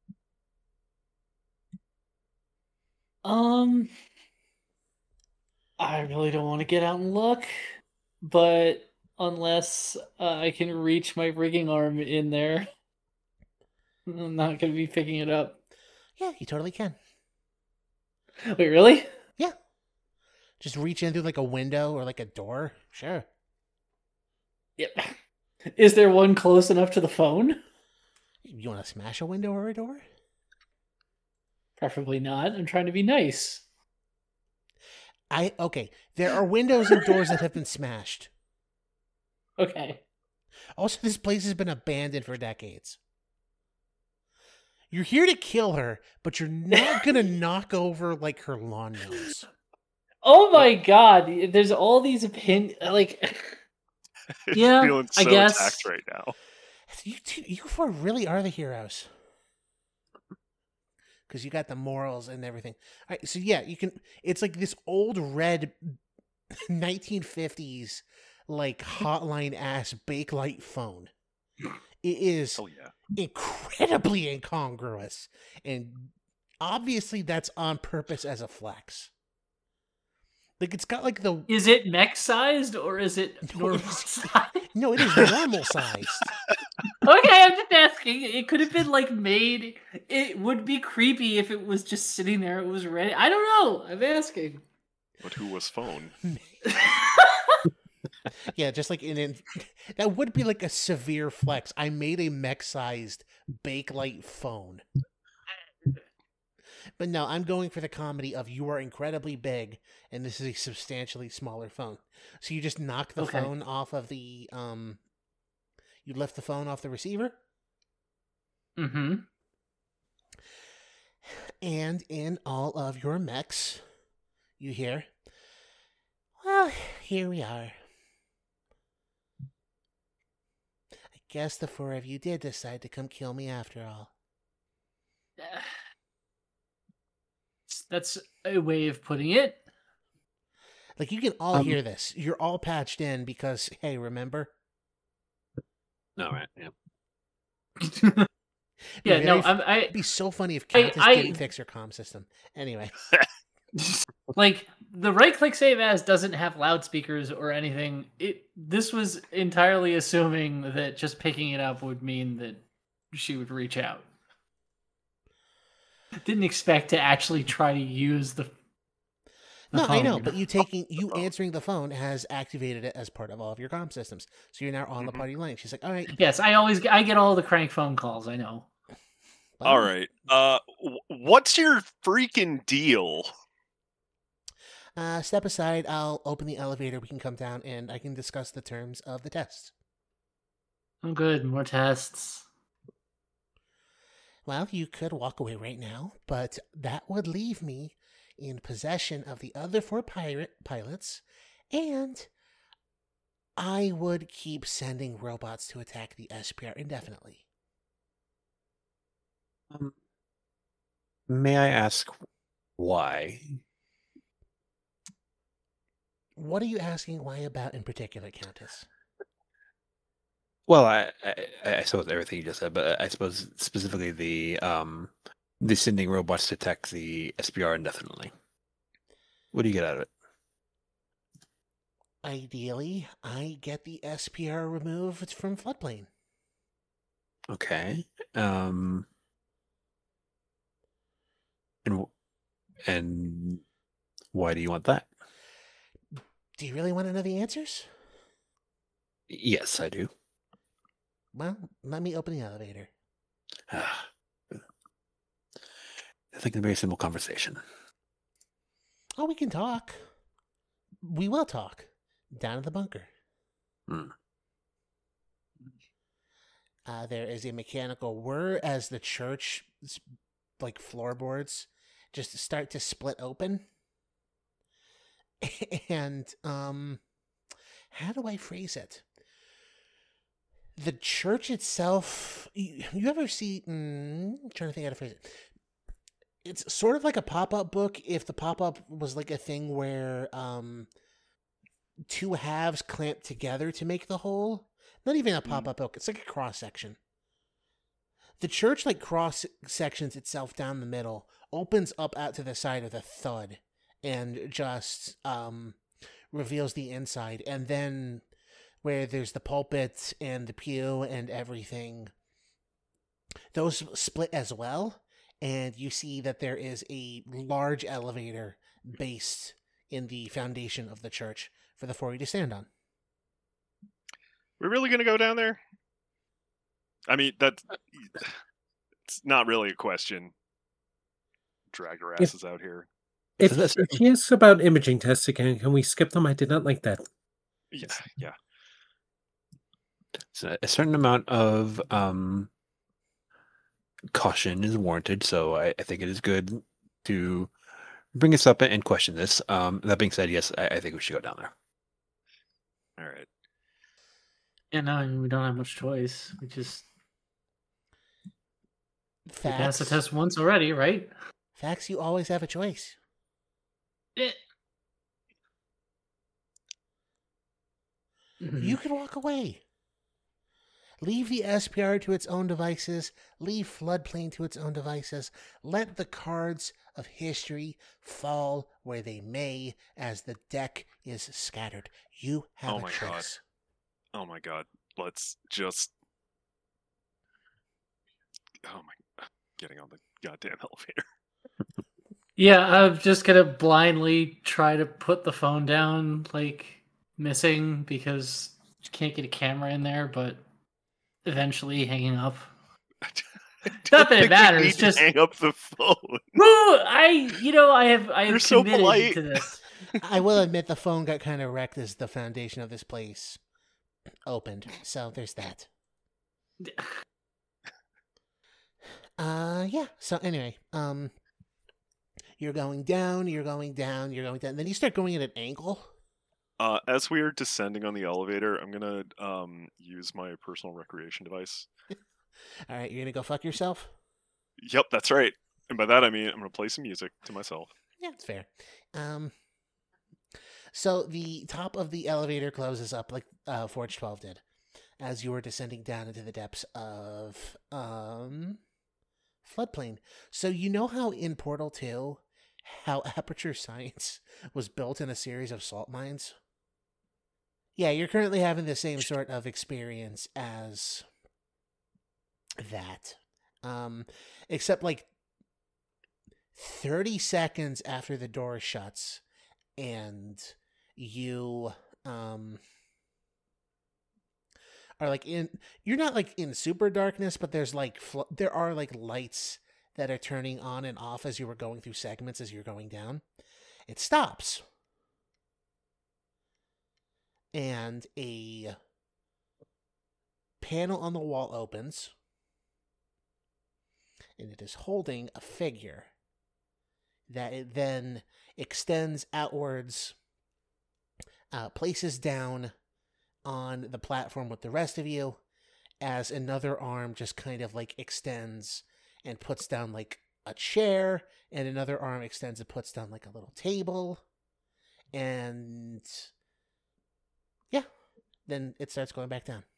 I really don't want to get out and look, but unless I can reach my rigging arm in there, I'm not going to be picking it up. Yeah, you totally can. Wait, really? Yeah. Just reach in through like a window or like a door. Sure. Yep. Is there one close enough to the phone? You want to smash a window or a door? Preferably not. I'm trying to be nice. Okay. There are windows and doors that have been smashed. Okay. Also, this place has been abandoned for decades. You're here to kill her, but you're not gonna knock over like her lawn gnomes. Oh my god! There's all these like. Yeah, Feeling I so guess. attacked right now. You four really are the heroes. Because you got the morals and everything. All right, so yeah, you can. It's like this old red 1950s like hotline ass Bakelite phone. It is Oh yeah. incredibly incongruous, and obviously that's on purpose as a flex. Like it's got like the Is it mech sized or is it No, normal it's- sized? no, it is normal sized. Okay, I'm just asking. It could have been like made. It would be creepy if it was just sitting there. It was ready. I don't know. I'm asking. But who was phone? Yeah, just like that would be like a severe flex. I made a mech-sized Bakelite phone. But no, I'm going for the comedy of you are incredibly big, and this is a substantially smaller phone. So you just knock the Okay. phone off of the you lift the phone off the receiver, Mm-hmm. and in all of your mechs, you hear, well, here we are. I guess the four of you did decide to come kill me after all. That's a way of putting it. Like, you can all hear this. You're all patched in because, hey, remember? No, right? Yeah. Yeah, no, It'd be so funny if Countess didn't fix her comm system. Anyway. Like, the right-click save as doesn't have loudspeakers or anything. This was entirely assuming that just picking it up would mean that she would reach out. Didn't expect to actually try to use the No, I know, phone. but you answering the phone has activated it as part of all of your comm systems. So you're now on the party line. She's like, all right. Yes, I get all the crank phone calls, I know. well, All right. What's your freaking deal? Step aside. I'll open the elevator. We can come down and I can discuss the terms of the test. Oh, good. More tests. Well, you could walk away right now, but that would leave me in possession of the other four pilots, and I would keep sending robots to attack the SPR indefinitely. May I ask why? What are you asking why about in particular, Countess? Well, I suppose everything you just said, but I suppose specifically the sending robots to attack the SPR indefinitely. What do you get out of it? Ideally, I get the SPR removed from floodplain. Okay. And why do you want that? Do you really want to know the answers? Yes, I do. Well, let me open the elevator. I think it's a very simple conversation. Oh, we can talk. We will talk. Down at the bunker. Hmm. There is a mechanical whir as the church, like floorboards, just start to split open. And, how do I phrase it? The church itself, you ever see, I'm trying to think how to phrase it. It's sort of like a pop-up book if the pop-up was like a thing where two halves clamped together to make the whole. Not even a pop-up book. It's like a cross-section. The church like cross-sections itself down the middle, opens up out to the side with a thud, and just reveals the inside. And then where there's the pulpit and the pew and everything, those split as well. And you see that there is a large elevator based in the foundation of the church for the four of you to stand on. We're really going to go down there? I mean, it's not really a question. Drag our asses out here. If she asks about imaging tests again, can we skip them? I did not like that. Yeah. So a certain amount of caution is warranted, so I think it is good to bring us up and question this. That being said, yes, I think we should go down there. All right. Yeah, no, I mean, we don't have much choice. We passed the Facts. test once already, right? Facts, you always have a choice. Eh. You can walk away. Leave the SPR to its own devices. Leave Floodplain to its own devices. Let the cards of history fall where they may as the deck is scattered. You have Oh a my God. choice. Oh my God. Let's just. Oh my. Getting on the goddamn elevator. Yeah, I'm just gonna blindly try to put the phone down, like missing because you can't get a camera in there, but eventually hanging up. Not that it matters, Need just to hang up the phone. Woo! I have You're so committed polite. to this. I will admit the phone got kind of wrecked as the foundation of this place opened. So there's that. Yeah. So anyway, you're going down, you're going down, you're going down. Then you start going at an angle. As we are descending on the elevator, I'm gonna use my personal recreation device. All right, you're gonna go fuck yourself. Yep, that's right. And by that I mean I'm gonna play some music to myself. Yeah, it's fair. So the top of the elevator closes up like Forge 12 did, as you were descending down into the depths of Floodplain. So you know how in Portal 2, how Aperture Science was built in a series of salt mines? Yeah, you're currently having the same sort of experience as that. Except like 30 seconds after the door shuts and you are like you're not like in super darkness, but there's like there are like lights that are turning on and off as you were going through segments as you're going down. It stops. And a panel on the wall opens. And it is holding a figure that it then extends outwards, places down on the platform with the rest of you, as another arm just kind of like extends and puts down like a chair, and another arm extends and puts down like a little table, and yeah, then it starts going back down.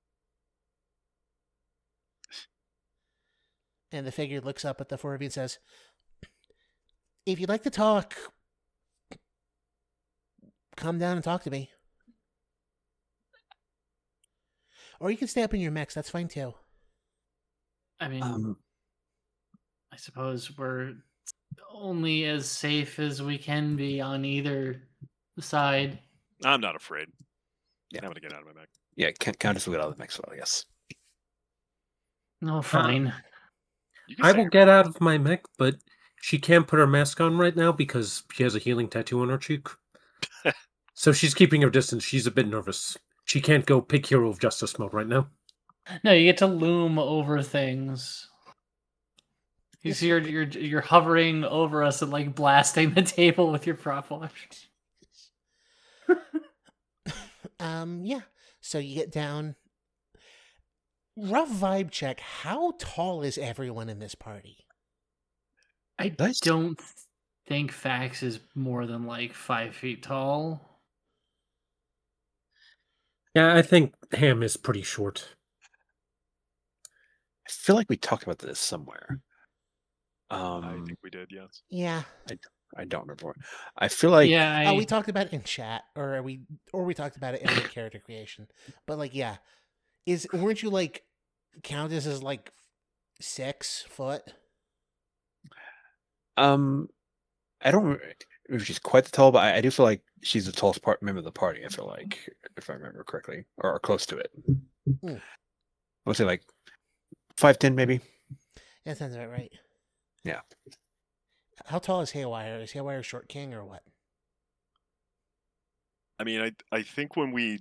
And the figure looks up at the four of you and says, if you'd like to talk, come down and talk to me. Or you can stay up in your mechs, that's fine too. I mean, I suppose we're only as safe as we can be on either side. I'm not afraid. Yeah. I'm gonna get out of my mech. Yeah, Countess will get out of the mix, well, yes. No, fine. You can I say will your- get out of my mech, but she can't put her mask on right now because she has a healing tattoo on her cheek. So she's keeping her distance. She's a bit nervous. She can't go pick Hero of Justice mode right now. No, you get to loom over things. You see, you're hovering over us and like blasting the table with your prop watch. Yeah. So you get down. Rough vibe check. How tall is everyone in this party? I Nice. don't think Fax is more than like 5 feet tall. Yeah, I think Ham is pretty short. I feel like we talked about this somewhere. I think we did, yes. Yeah. I don't remember. I feel like Yeah, We talked about it in chat, or we talked about it in the character creation. But like, yeah, weren't you like Countess as like 6 foot? I don't remember if she's quite the tall, but I do feel like she's the tallest member of the party. I feel like, if I remember correctly, or close to it. Hmm. I would say like 5'10", maybe. That sounds about right. Yeah. How tall is Haywire? Is Haywire short king or what? I mean, I think when we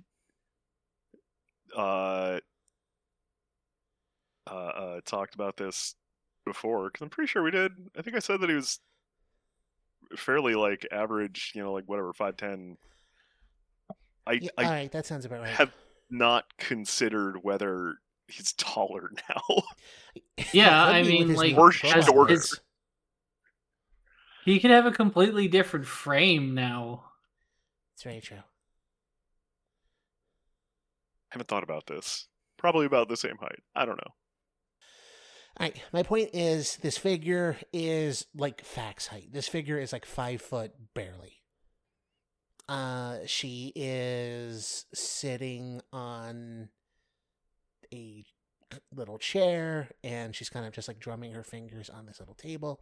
talked about this before, because I'm pretty sure we did. I think I said that he was fairly like average, like whatever 5'10". Yeah, I all right, that sounds about right. have not considered whether he's taller now. Yeah, He could I be with mean, his like, new Or robot has shorter. his- he could have a completely different frame now. It's very true. Haven't thought about this. Probably about the same height. I don't know. All right, my point is this figure is like Fax height. This figure is like 5 foot barely. She is sitting on a little chair and she's kind of just like drumming her fingers on this little table.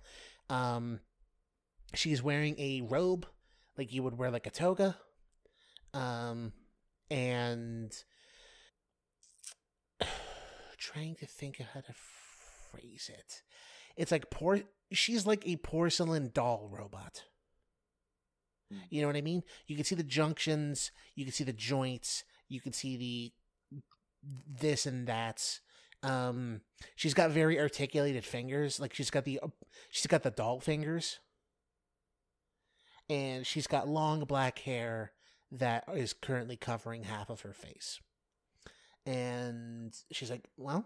She's wearing a robe like you would wear like a toga. And trying to think of how to phrase it. It's like she's like a porcelain doll robot. You know what I mean? You can see the junctions, you can see the joints, you can see the this and that. She's got very articulated fingers. Like she's got the doll fingers. And she's got long black hair that is currently covering half of her face. And she's like, well,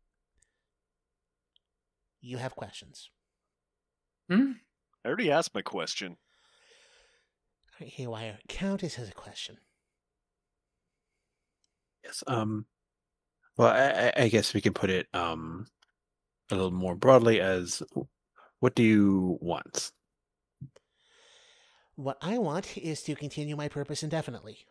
you have questions. I already asked my question. All right, Haywire, Countess has a question. Yes. Well, I guess we can put it a little more broadly as, what do you want? What I want is to continue my purpose indefinitely.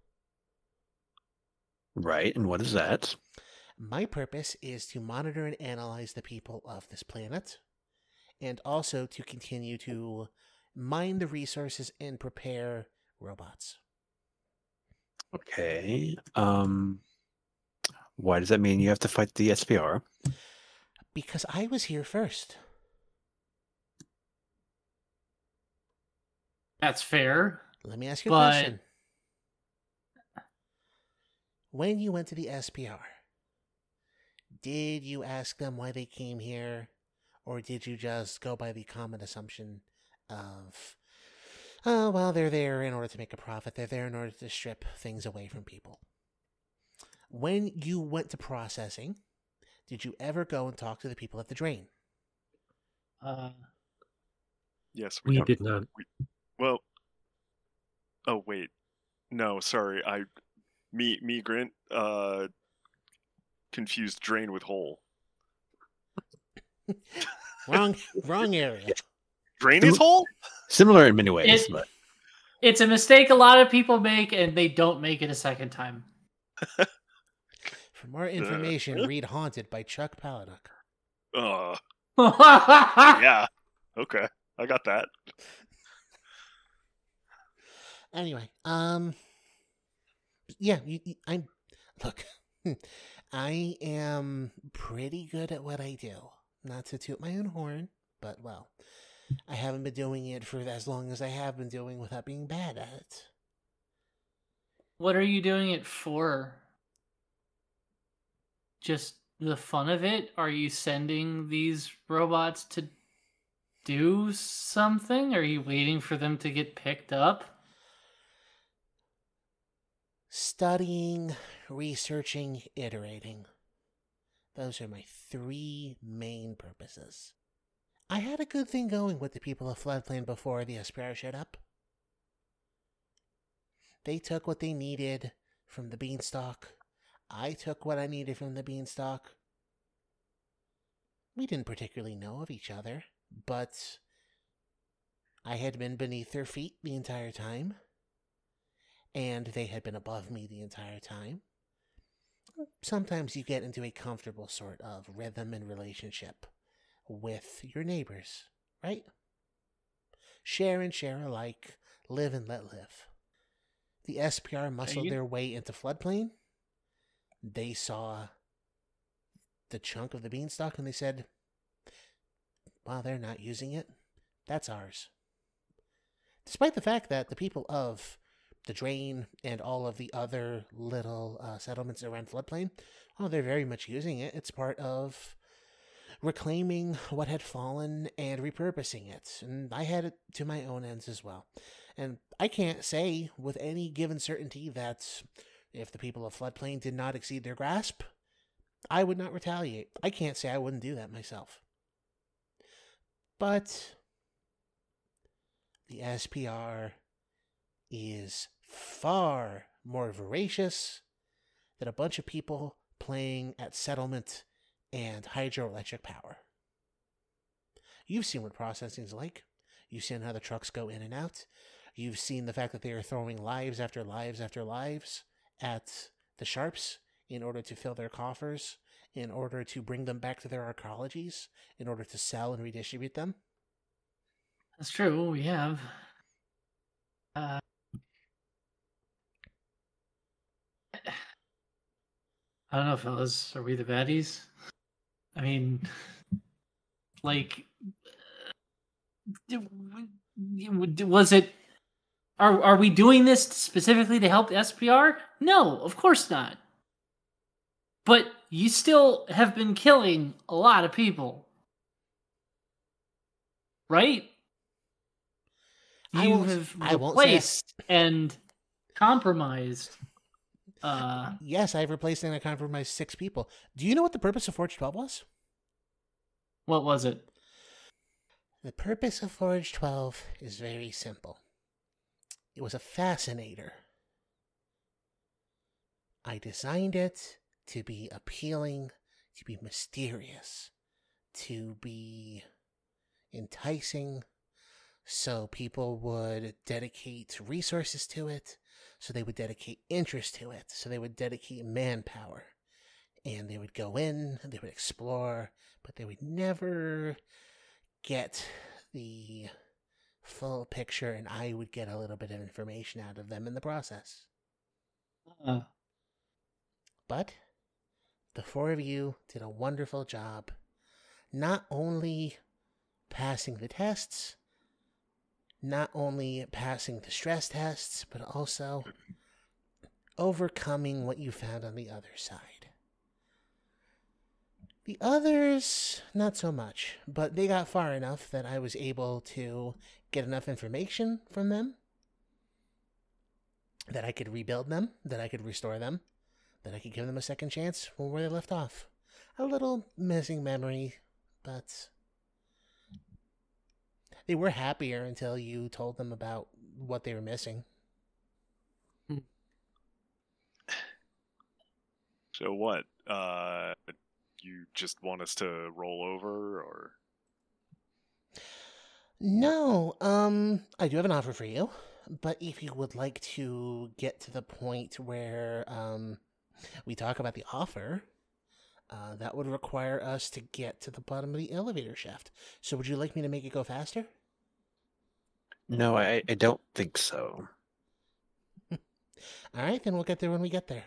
Right, and what is that? My purpose is to monitor and analyze the people of this planet, and also to continue to mine the resources and prepare robots. Okay. Why does that mean you have to fight the SPR? Because I was here first. That's fair. Let me ask you a But- question. When you went to the SPR, did you ask them why they came here? Or did you just go by the common assumption of, oh, well, they're there in order to make a profit. They're there in order to strip things away from people. When you went to processing, did you ever go and talk to the people at the drain? Yes, We don't- did not. Well, oh wait, no, sorry. Me, Grant, confused drain with hole. Wrong area. Drain is hole? Similar in many ways, It- but It's a mistake a lot of people make, and they don't make it a second time. For more information, read Haunted by Chuck Palahniuk. Yeah. Okay, I got that. Anyway, yeah, look, I am pretty good at what I do. Not to toot my own horn, but well, I haven't been doing it for as long as I have been doing without being bad at it. What are you doing it for? Just the fun of it? Are you sending these robots to do something? Are you waiting for them to get picked up? Studying, researching, iterating. Those are my 3 main purposes. I had a good thing going with the people of Floodplain before the SPR showed up. They took what they needed from the Beanstalk. I took what I needed from the Beanstalk. We didn't particularly know of each other, but I had been beneath their feet the entire time, and they had been above me the entire time. Sometimes you get into a comfortable sort of rhythm and relationship with your neighbors, right? Share and share alike, live and let live. The SPR muscled you- their way into Floodplain. They saw the chunk of the Beanstalk and they said, well, they're not using it. That's ours. Despite the fact that the people of the Drain and all of the other little settlements around Floodplain, oh, they're very much using it. It's part of reclaiming what had fallen and repurposing it. And I had it to my own ends as well. And I can't say with any given certainty that if the people of Floodplain did not exceed their grasp, I would not retaliate. I can't say I wouldn't do that myself. But the SPR is far more voracious than a bunch of people playing at settlement and hydroelectric power. You've seen what processing's like. You've seen how the trucks go in and out. You've seen the fact that they are throwing lives after lives after lives at the Sharps in order to fill their coffers, in order to bring them back to their arcologies, in order to sell and redistribute them. That's true. We have. I don't know, fellas. Are we the baddies? I mean, like, was it? Are we doing this specifically to help the SPR? No, of course not. But you still have been killing a lot of people, right? You have replaced and compromised. Yes, I've replaced and I compromised 6 people. Do you know what the purpose of Forge 12 was? What was it? The purpose of Forge 12 is very simple. It was a fascinator. I designed it to be appealing, to be mysterious, to be enticing, so people would dedicate resources to it, so they would dedicate interest to it, so they would dedicate manpower. And they would go in, and they would explore, but they would never get the full picture, and I would get a little bit of information out of them in the process. But the 4 of you did a wonderful job, not only passing the tests, not only passing the stress tests, but also overcoming what you found on the other side. The others, not so much, but they got far enough that I was able to get enough information from them that I could rebuild them, that I could restore them, that I could give them a second chance from where they left off. A little missing memory, but they were happier until you told them about what they were missing. So what? You just want us to roll over, or? No, I do have an offer for you, but if you would like to get to the point where, we talk about the offer, that would require us to get to the bottom of the elevator shaft. So would you like me to make it go faster? No, I don't think so. All right, then we'll get there when we get there.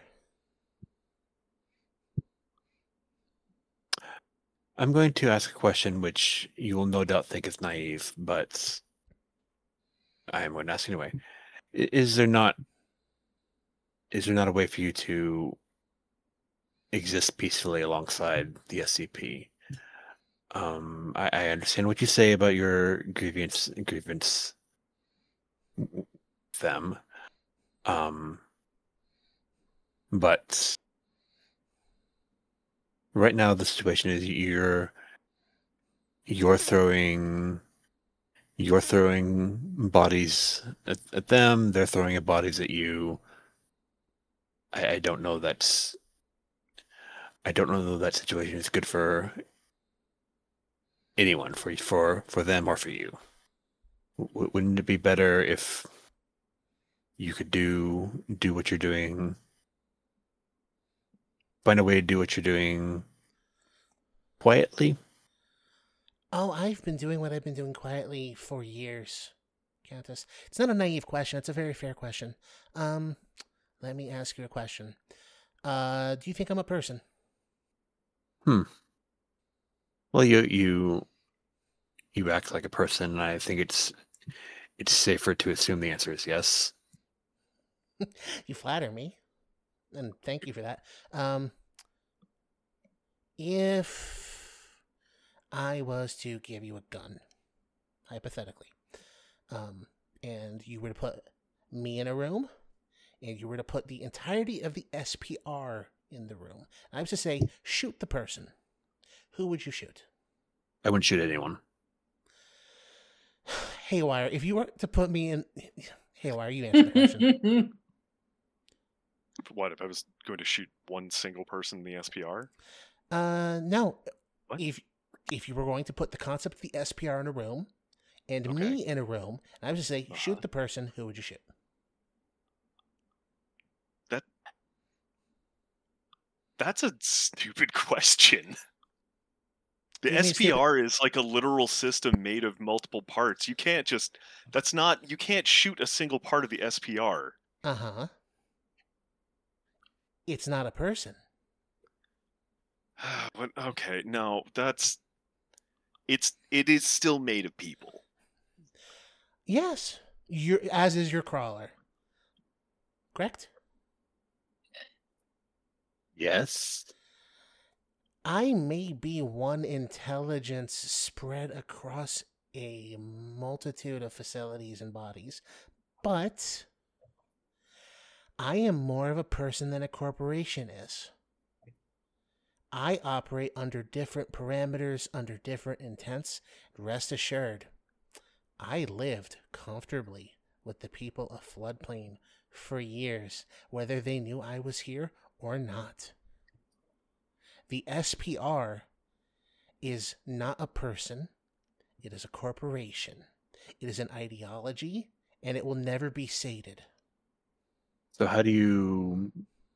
I'm going to ask a question which you will no doubt think is naive, but I am going to ask anyway. Is there not a way for you to exist peacefully alongside the SCP? I understand what you say about your grievance them, but right now the situation is you're throwing bodies at them. They're throwing bodies at you. I don't know that situation is good for anyone, for them or for you. Wouldn't it be better if you could do what you're doing, find a way to do what you're doing quietly? Oh, I've been doing what I've been doing quietly for years, Countess. It's not a naive question. It's a very fair question. Let me ask you a question. Do you think I'm a person? Well, you act like a person, and I think it's safer to assume the answer is yes. You flatter me, and thank you for that. If I was to give you a gun, hypothetically, and you were to put me in a room, and you were to put the entirety of the SPR in the room, I was to say, shoot the person, who would you shoot? I wouldn't shoot anyone. Haywire, if you were to put me in... Haywire, you answer the question. What, if I was going to shoot one single person in the SPR? No. What? If you were going to put the concept of the SPR in a room, and Okay. me in a room, and I was to say, shoot the person, who would you shoot? That's a stupid question. The Give me a stupid- SPR is like a literal system made of multiple parts. You can't just... you can't shoot a single part of the SPR. Uh-huh. It's not a person. But, okay, no, it is still made of people. Yes. As is your crawler. Correct? Yes. I may be one intelligence spread across a multitude of facilities and bodies, but I am more of a person than a corporation is. I operate under different parameters, under different intents. Rest assured, I lived comfortably with the people of Floodplain for years, whether they knew I was here or not. The SPR is not a person. It is a corporation. It is an ideology, and it will never be sated. So how do you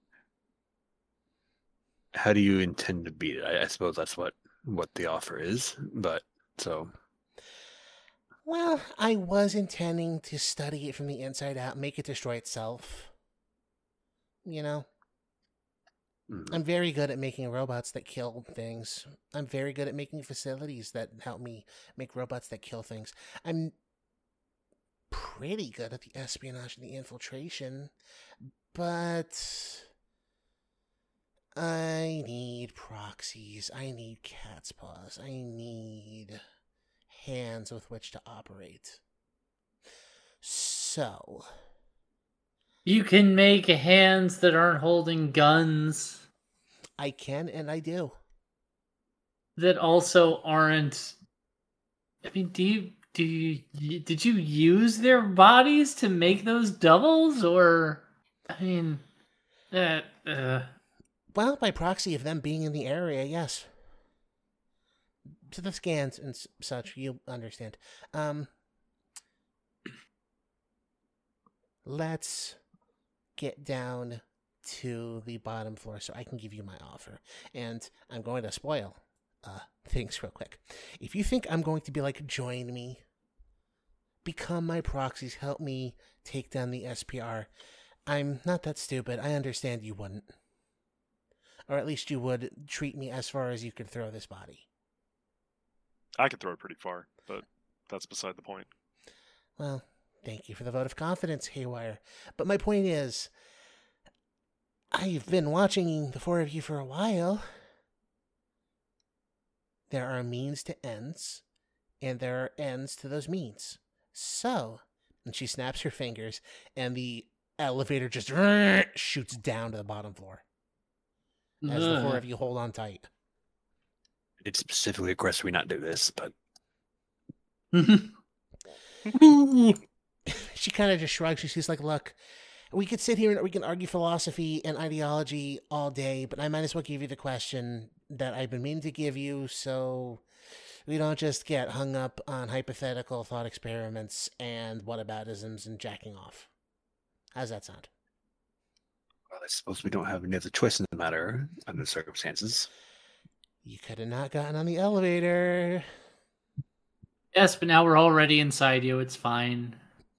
intend to beat it? I suppose that's what the offer is. But so Well, I was intending to study it from the inside out, make it destroy itself. You know? I'm very good at making robots that kill things. I'm very good at making facilities that help me make robots that kill things. I'm pretty good at the espionage and the infiltration, but I need proxies. I need cat's paws. I need hands with which to operate. So... You can make hands that aren't holding guns. I can and I do. That also aren't. I mean, did you use their bodies to make those doubles, or I mean, Well, by proxy of them being in the area, yes. To the scans and such, you understand. Let's get down to the bottom floor so I can give you my offer. And I'm going to spoil things real quick. If you think I'm going to be like, join me, become my proxies, help me take down the SPR, I'm not that stupid. I understand you wouldn't. Or at least you would treat me as far as you could throw this body. I could throw it pretty far, but that's beside the point. Well, thank you for the vote of confidence, Haywire. But my point is, I've been watching the four of you for a while. There are means to ends, and there are ends to those means. So, and she snaps her fingers, and the elevator just shoots down to the bottom floor. As the four of you hold on tight. It's specifically request we not do this, but She kind of just shrugs. She's like, look, we could sit here and we can argue philosophy and ideology all day, but I might as well give you the question that I've been meaning to give you so we don't just get hung up on hypothetical thought experiments and whataboutisms and jacking off. How's that sound? well, I suppose we don't have any other choice in the matter under the circumstances. You could have not gotten on the elevator. Yes, but now we're already inside you. It's fine.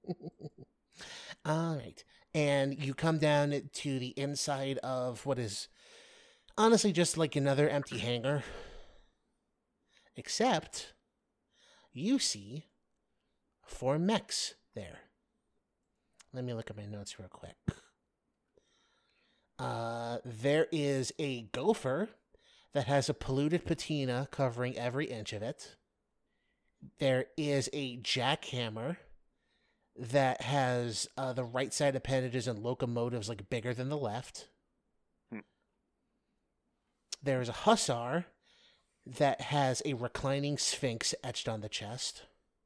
All right. And you come down to the inside of what is honestly just like another empty hangar. Except you see 4 mechs there. Let me look at my notes real quick. There is a gopher that has a polluted patina covering every inch of it. There is a jackhammer that has the right side appendages and locomotives like bigger than the left. There is a hussar that has a reclining sphinx etched on the chest.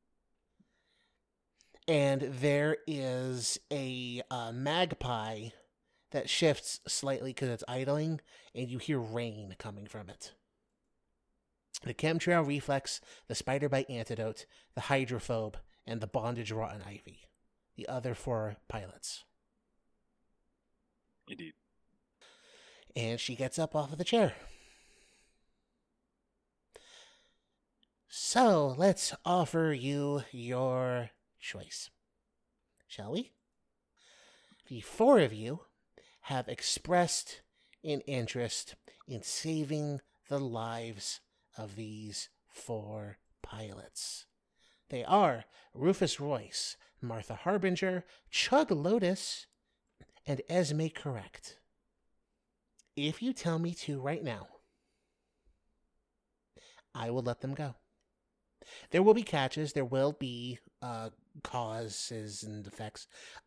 And there is a magpie that shifts slightly because it's idling, and you hear rain coming from it. The chemtrail reflex, the spider bite antidote, the hydrophobe, and the bondage rotten ivy. The other 4 pilots. Indeed. And she gets up off of the chair. So, let's offer you your choice. Shall we? The 4 of you have expressed an interest in saving the lives of these 4 pilots. They are Rufus Royce, Martha Harbinger, Chug Lotus, and Esme Correct. If you tell me to right now, I will let them go. There will be catches. There will be causes and effects.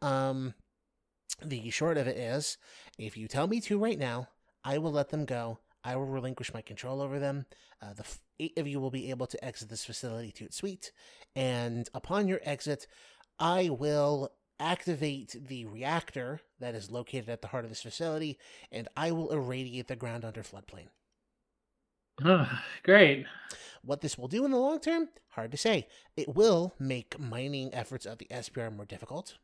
The short of it is, if you tell me to right now, I will let them go. I will relinquish my control over them. The 8 of you will be able to exit this facility to its suite, and upon your exit, I will activate the reactor that is located at the heart of this facility, and I will irradiate the ground under floodplain. Oh, great. What this will do in the long term, hard to say. It will make mining efforts of the SPR more difficult.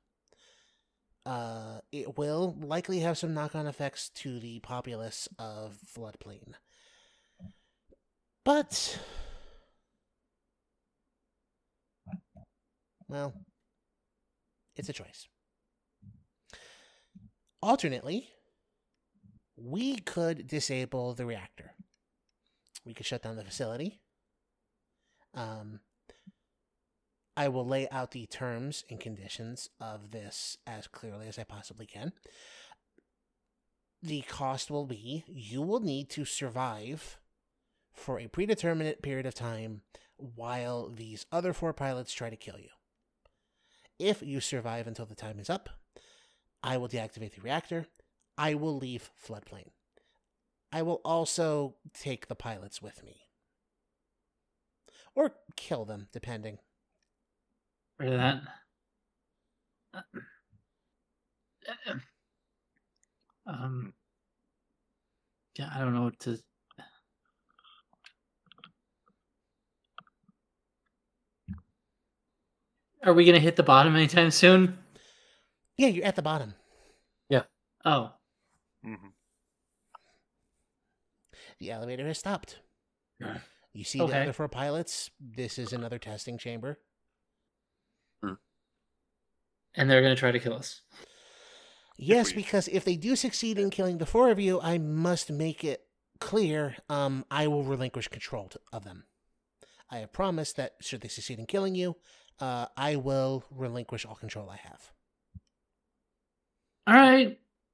It will likely have some knock-on effects to the populace of floodplain. But, well, it's a choice. Alternately, we could disable the reactor. We could shut down the facility. I will lay out the terms and conditions of this as clearly as I possibly can. The cost will be you will need to survive for a predeterminate period of time while these other 4 pilots try to kill you. If you survive until the time is up, I will deactivate the reactor. I will leave floodplain. I will also take the pilots with me. Or kill them, depending. For that. Yeah, I don't know what to. Are we gonna hit the bottom anytime soon? Yeah, you're at the bottom. Oh, Mm-hmm. The elevator has stopped. You see Okay. the other 4 pilots. This is another testing chamber. and they're gonna try to kill us. Yes, we- because if they do succeed in killing the 4 of you, I must make it clear I will relinquish control of them. I have promised that should they succeed in killing you, I will relinquish all control I have. All right.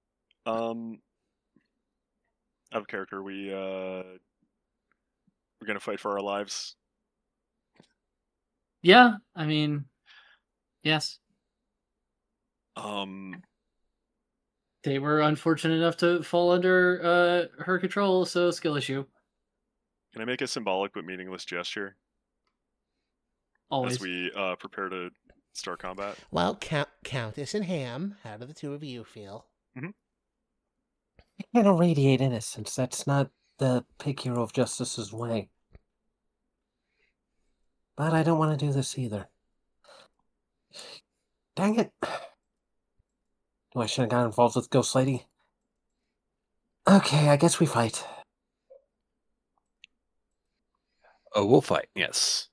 Out of character, we're gonna fight for our lives. Yeah, I mean, yes, they were unfortunate enough to fall under her control, so skill issue. Can I make a symbolic but meaningless gesture Always. as we prepare to start combat? Well, Countess and Ham, how do the 2 of you feel? I can't irradiate innocence. That's not the Pig Hero of Justice's way. But I don't want to do this either. Dang it. Oh, I should have got involved with Ghost Lady. Okay, I guess we fight. Oh, we'll fight. Yes.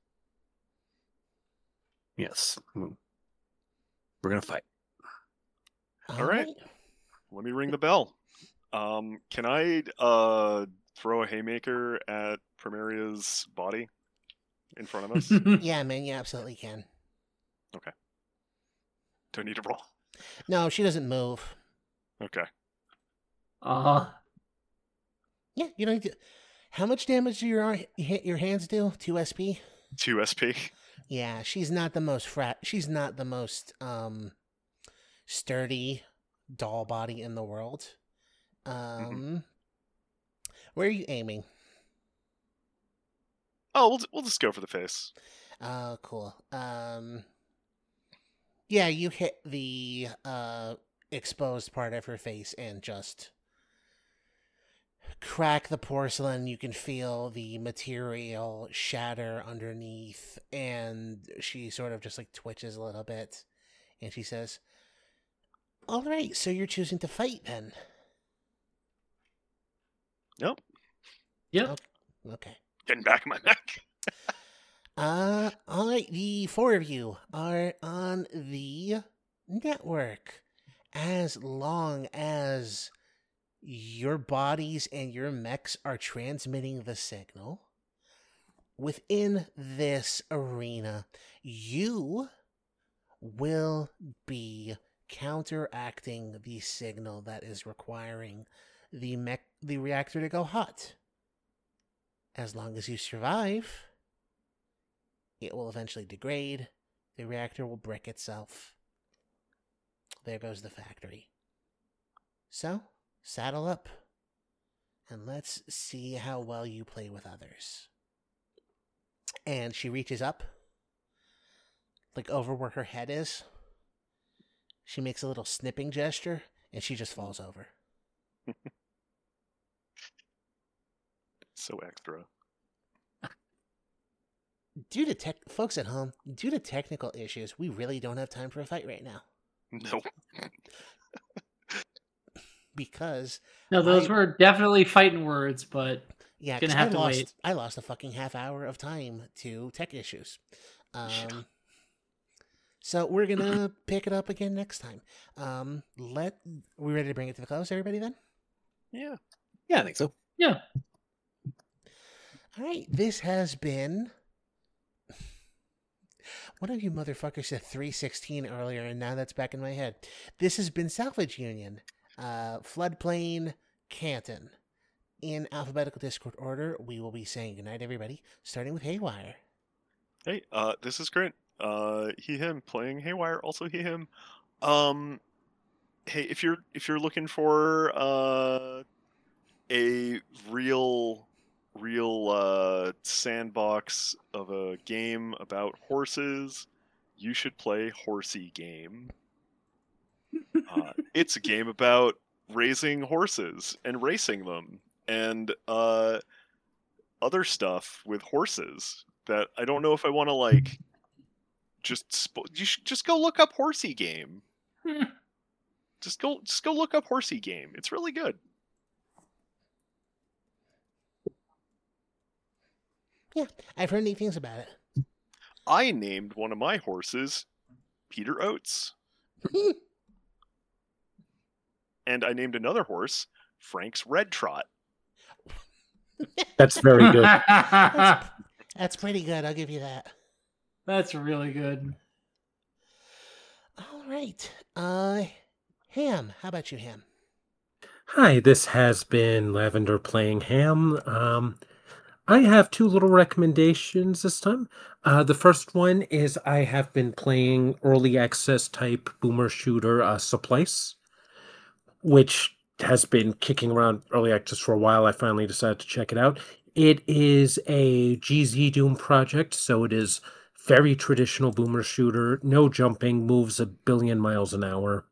Yes. We're gonna fight. All right. Let me ring the bell. Can I throw a haymaker at Primaria's body in front of us? Yeah, man, you absolutely can. Do I need to roll? No, she doesn't move. Okay. Uh, Yeah, you don't need to. How much damage do your hands do? 2 SP? 2 SP. Yeah, she's not the most she's not the most sturdy doll body in the world. Where are you aiming? Oh, we'll just go for the face. Oh, cool. Yeah, you hit the exposed part of her face and just crack the porcelain. You can feel the material shatter underneath, and she sort of just like twitches a little bit, and she says, "All right, so you're choosing to fight then?" Nope. Yep. Okay. Getting back in my neck. All right, the 4 of you are on the network. As long as your bodies and your mechs are transmitting the signal within this arena, you will be counteracting the signal that is requiring the reactor to go hot. As long as you survive, it will eventually degrade. The reactor will brick itself. There goes the factory. So, saddle up, and let's see how well you play with others. And she reaches up, like over where her head is. She makes a little snipping gesture, and she just falls over. So extra. Folks at home, due to technical issues, we really don't have time for a fight right now. No. Because No, those were definitely fighting words, but yeah, gonna have to wait. I lost a fucking half hour of time to tech issues. So we're gonna pick it up again next time. We ready to bring it to the close, everybody? Then. Yeah. Yeah, I think so. yeah. All right, this has been. One of you motherfuckers said 316 earlier, and now that's back in my head. This has been Salvage Union, Floodplain, Canton. In alphabetical Discord order, we will be saying goodnight, everybody, starting with Haywire. Hey, this is Grant. He, him, playing Haywire, also he, him. Hey, if you're looking for a real sandbox of a game about horses, you should play Horsey Game. It's a game about raising horses and racing them and other stuff with horses that I don't know if I want to like you should just go look up Horsey Game. Just go look up Horsey Game. It's really good. Yeah, I've heard neat things about it. I named one of my horses Peter Oates. And I named another horse Frank's Red Trot. That's very good. That's pretty good, I'll give you that. That's really good. All right. Ham, how about you, Ham? Hi, this has been Lavender playing Ham. I have 2 little recommendations this time. The first one is I have been playing early access type boomer shooter Supplice, which has been kicking around early access for a while. I finally decided to check it out. It is a GZ Doom project, so it is very traditional boomer shooter, no jumping, moves 1 billion miles an hour.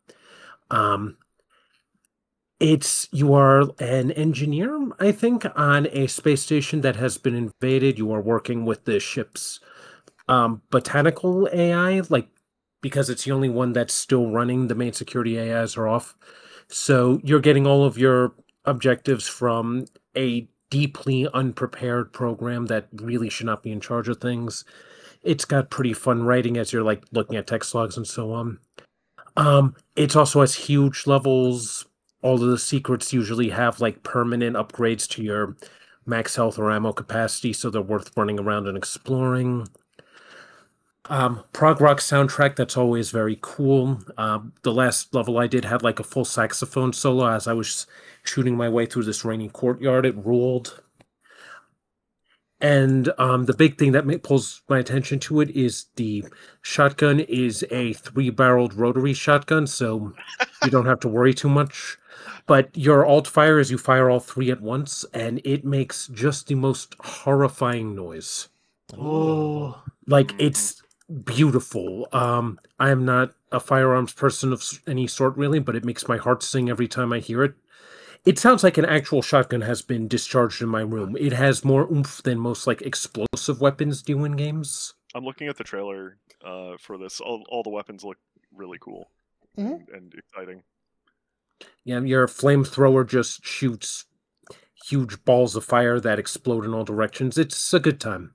You are an engineer, I think, on a space station that has been invaded. You are working with the ship's botanical AI, because it's the only one that's still running. The main security AIs are off. So you're getting all of your objectives from a deeply unprepared program that really should not be in charge of things. It's got pretty fun writing as you're looking at text logs and so on. It also has huge levels. All of the secrets usually have permanent upgrades to your max health or ammo capacity, so they're worth running around and exploring. Prog rock soundtrack, that's always very cool. The last level I did had a full saxophone solo as I was shooting my way through this rainy courtyard. It ruled. And the big thing that pulls my attention to it is the shotgun is a 3-barreled rotary shotgun, so you don't have to worry too much. But your alt fire is you fire all 3 at once, and it makes just the most horrifying noise. Oh. Like, it's beautiful. I am not a firearms person of any sort, really, but it makes my heart sing every time I hear it. It sounds like an actual shotgun has been discharged in my room. It has more oomph than most like explosive weapons do in games. I'm looking at the trailer for this. All the weapons look really cool and exciting. Yeah, your flamethrower just shoots huge balls of fire that explode in all directions. It's a good time.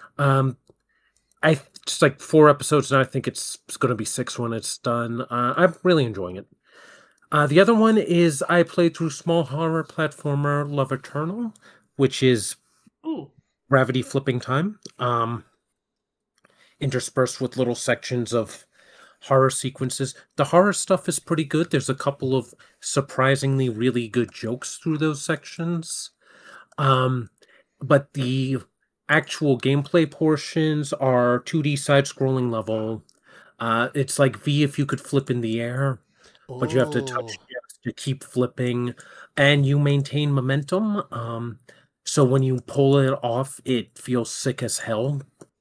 I just like 4 episodes now. I think it's going to be 6 when it's done. I'm really enjoying it. The other one is I played through small horror platformer Love Eternal, which is gravity flipping time, interspersed with little sections of horror sequences. The horror stuff is pretty good. There's a couple of surprisingly really good jokes through those sections. But the actual gameplay portions are 2D side-scrolling level. It's like V if you could flip in the air. But you have to touch shift to keep flipping, and you maintain momentum. So when you pull it off, it feels sick as hell.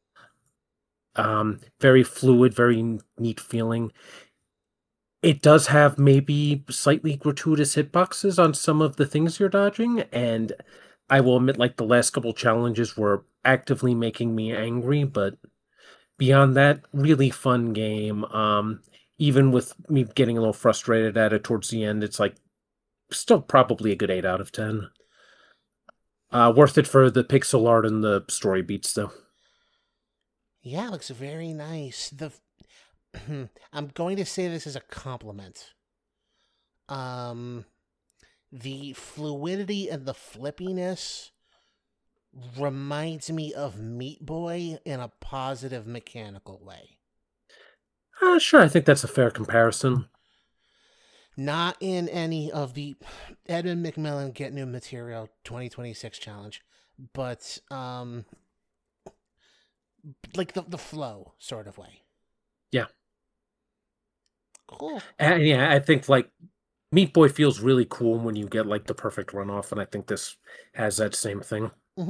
Very fluid, very neat feeling. It does have maybe slightly gratuitous hitboxes on some of the things you're dodging, and I will admit, like, the last couple challenges were actively making me angry, but beyond that, really fun game. Even with me getting a little frustrated at it towards the end, it's like still probably a good 8 out of 10. Worth it for the pixel art and the story beats, though. Yeah, it looks very nice. I'm going to say this as a compliment. The fluidity and the flippiness reminds me of Meat Boy in a positive mechanical way. Sure, I think that's a fair comparison. Not in any of the Edmund McMillan Get New Material 2026 challenge, but like the flow sort of way. Yeah. Cool. And yeah, I think like Meat Boy feels really cool when you get like the perfect runoff, and I think this has that same thing. Mm-hmm.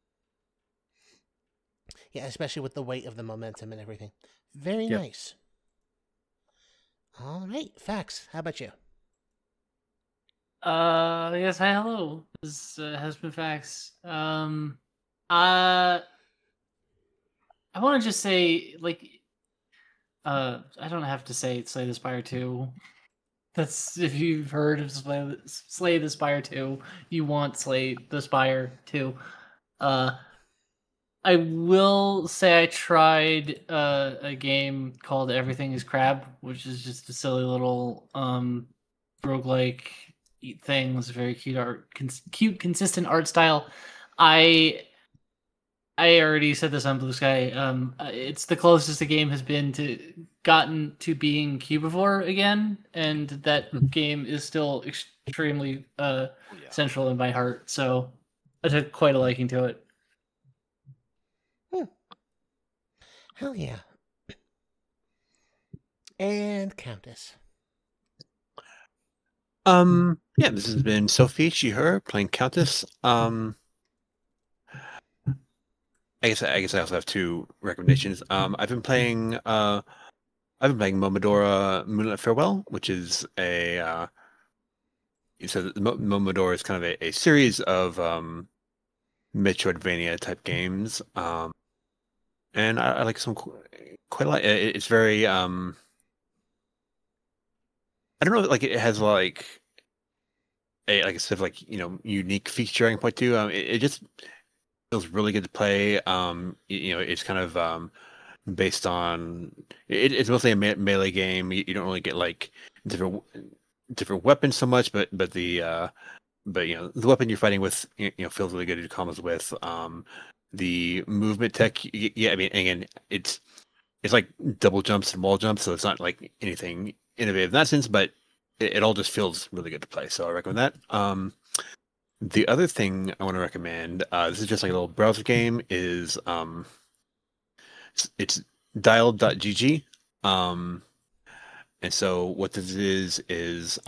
Yeah, especially with the weight of the momentum and everything. Very nice. All right, Fax, how about you? Yes, hi, hello. This has been Fax. I want to just say, like, I don't have to say Slay the Spire 2. That's, if you've heard of Slay the Spire 2, you want Slay the Spire 2. I will say I tried a game called Everything is Crab, which is just a silly little roguelike eat things, very cute, consistent art style. I already said this on Blue Sky. It's the closest the game has gotten to being Cubivore again, and that game is still extremely central in my heart. So I took quite a liking to it. Hell yeah. And Countess. Yeah, this has been Sophie, she, her, playing Countess. I guess I also have 2 recommendations. I've been playing Momodora Moonlight Farewell, which is a so Momodora is kind of a series of Metroidvania type games. And I like some quite a lot. It's very I don't know, like it has like a sort of like, unique feature I can point to. It just feels really good to play. It's kind of based on it's mostly a melee game. You don't really get like different weapons so much, but the weapon you're fighting with feels really good to do combos with. The movement tech, I mean, again, it's like double jumps and wall jumps, so it's not like anything innovative in that sense, but it all just feels really good to play. So I recommend that. The other thing I want to recommend, this is just like a little browser game, is it's dialed.gg. And so what this is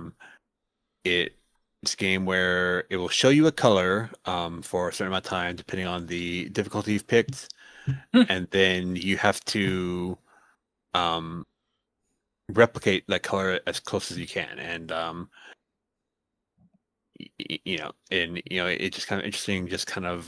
it's a game where it will show you a color for a certain amount of time, depending on the difficulty you've picked, and then you have to replicate that color as close as you can. And it's just kind of interesting, just kind of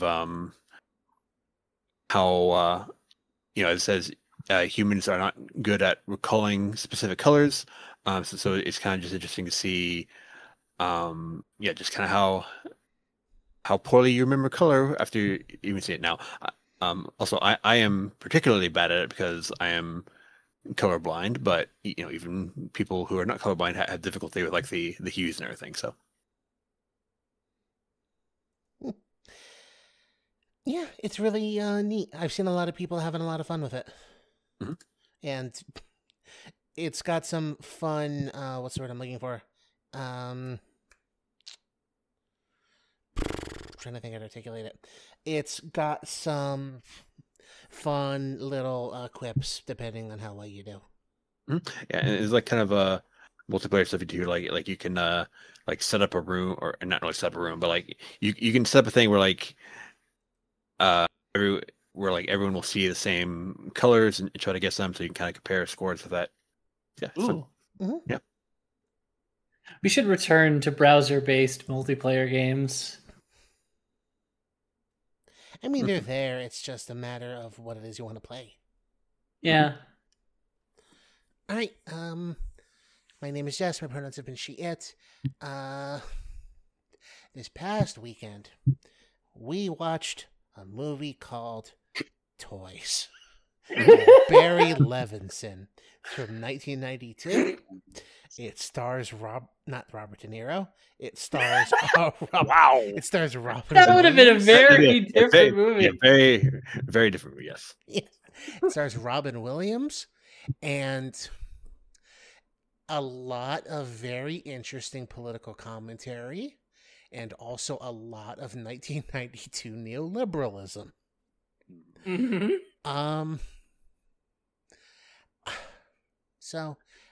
how it says humans are not good at recalling specific colors. So it's kind of just interesting to see, just kind of how poorly you remember color after you even see it now. Also, I am particularly bad at it because I am colorblind, but even people who are not colorblind have difficulty with like the hues and everything. So. Yeah, it's really neat. I've seen a lot of people having a lot of fun with it. Mm-hmm. And it's got some fun, what's the word I'm looking for? Trying to think how to articulate it. It's got some fun little quips depending on how well you do. Mm-hmm. Yeah, and it's like kind of a multiplayer stuff you do. Like you can like set up a room, or not really set up a room, but like you can set up a thing where like where like everyone will see the same colors and try to guess them, so you can kind of compare scores with that. Yeah. Mm-hmm. Yeah. We should return to browser-based multiplayer games. I mean, they're there. It's just a matter of what it is you want to play. Yeah. All right. My name is Jess. My pronouns have been she, it. This past weekend, we watched a movie called Toys. Barry Levinson from 1992. It stars not Robert De Niro. It stars Wow. It stars Robin. That would have been a Williams. very different movie. Yeah, very, very different movie. Yes. It stars Robin Williams and a lot of very interesting political commentary, and also a lot of 1992 neoliberalism. Mm-hmm. So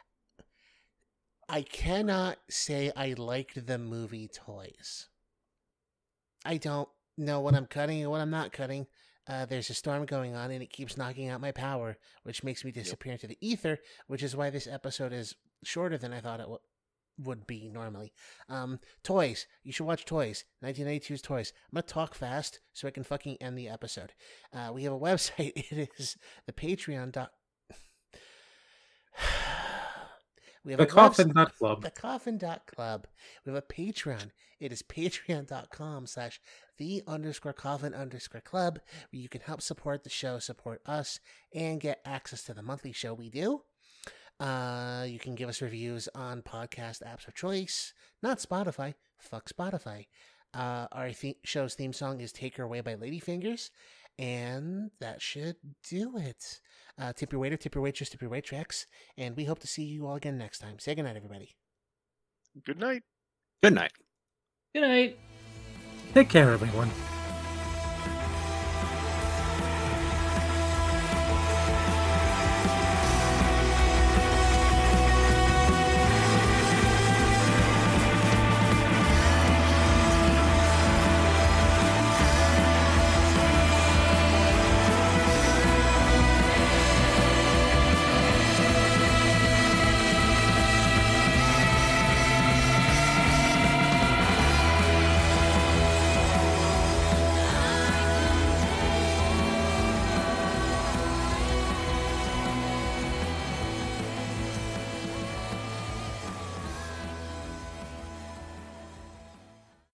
I cannot say I liked the movie Toys. I don't know what I'm cutting and what I'm not cutting. There's a storm going on and it keeps knocking out my power, which makes me disappear into the ether, which is why this episode is shorter than I thought it would be normally. Toys. You should watch Toys. 1992's Toys. I'm going to talk fast so I can fucking end the episode. We have a website. It is the Patreon. We have The Coffin.club. The Coffin.club. We have a Patreon. It is patreon.com/the_coffin_club, where you can help support the show, support us, and get access to the monthly show we do. You can give us reviews on podcast apps of choice. Not Spotify. Fuck Spotify. Our show's theme song is Take Her Away by Ladyfingers. And that should do it. Tip your waiter, tip your waitress, tip your waitress. And we hope to see you all again next time. Say goodnight, everybody. Good night. Good night. Good night. Take care, everyone.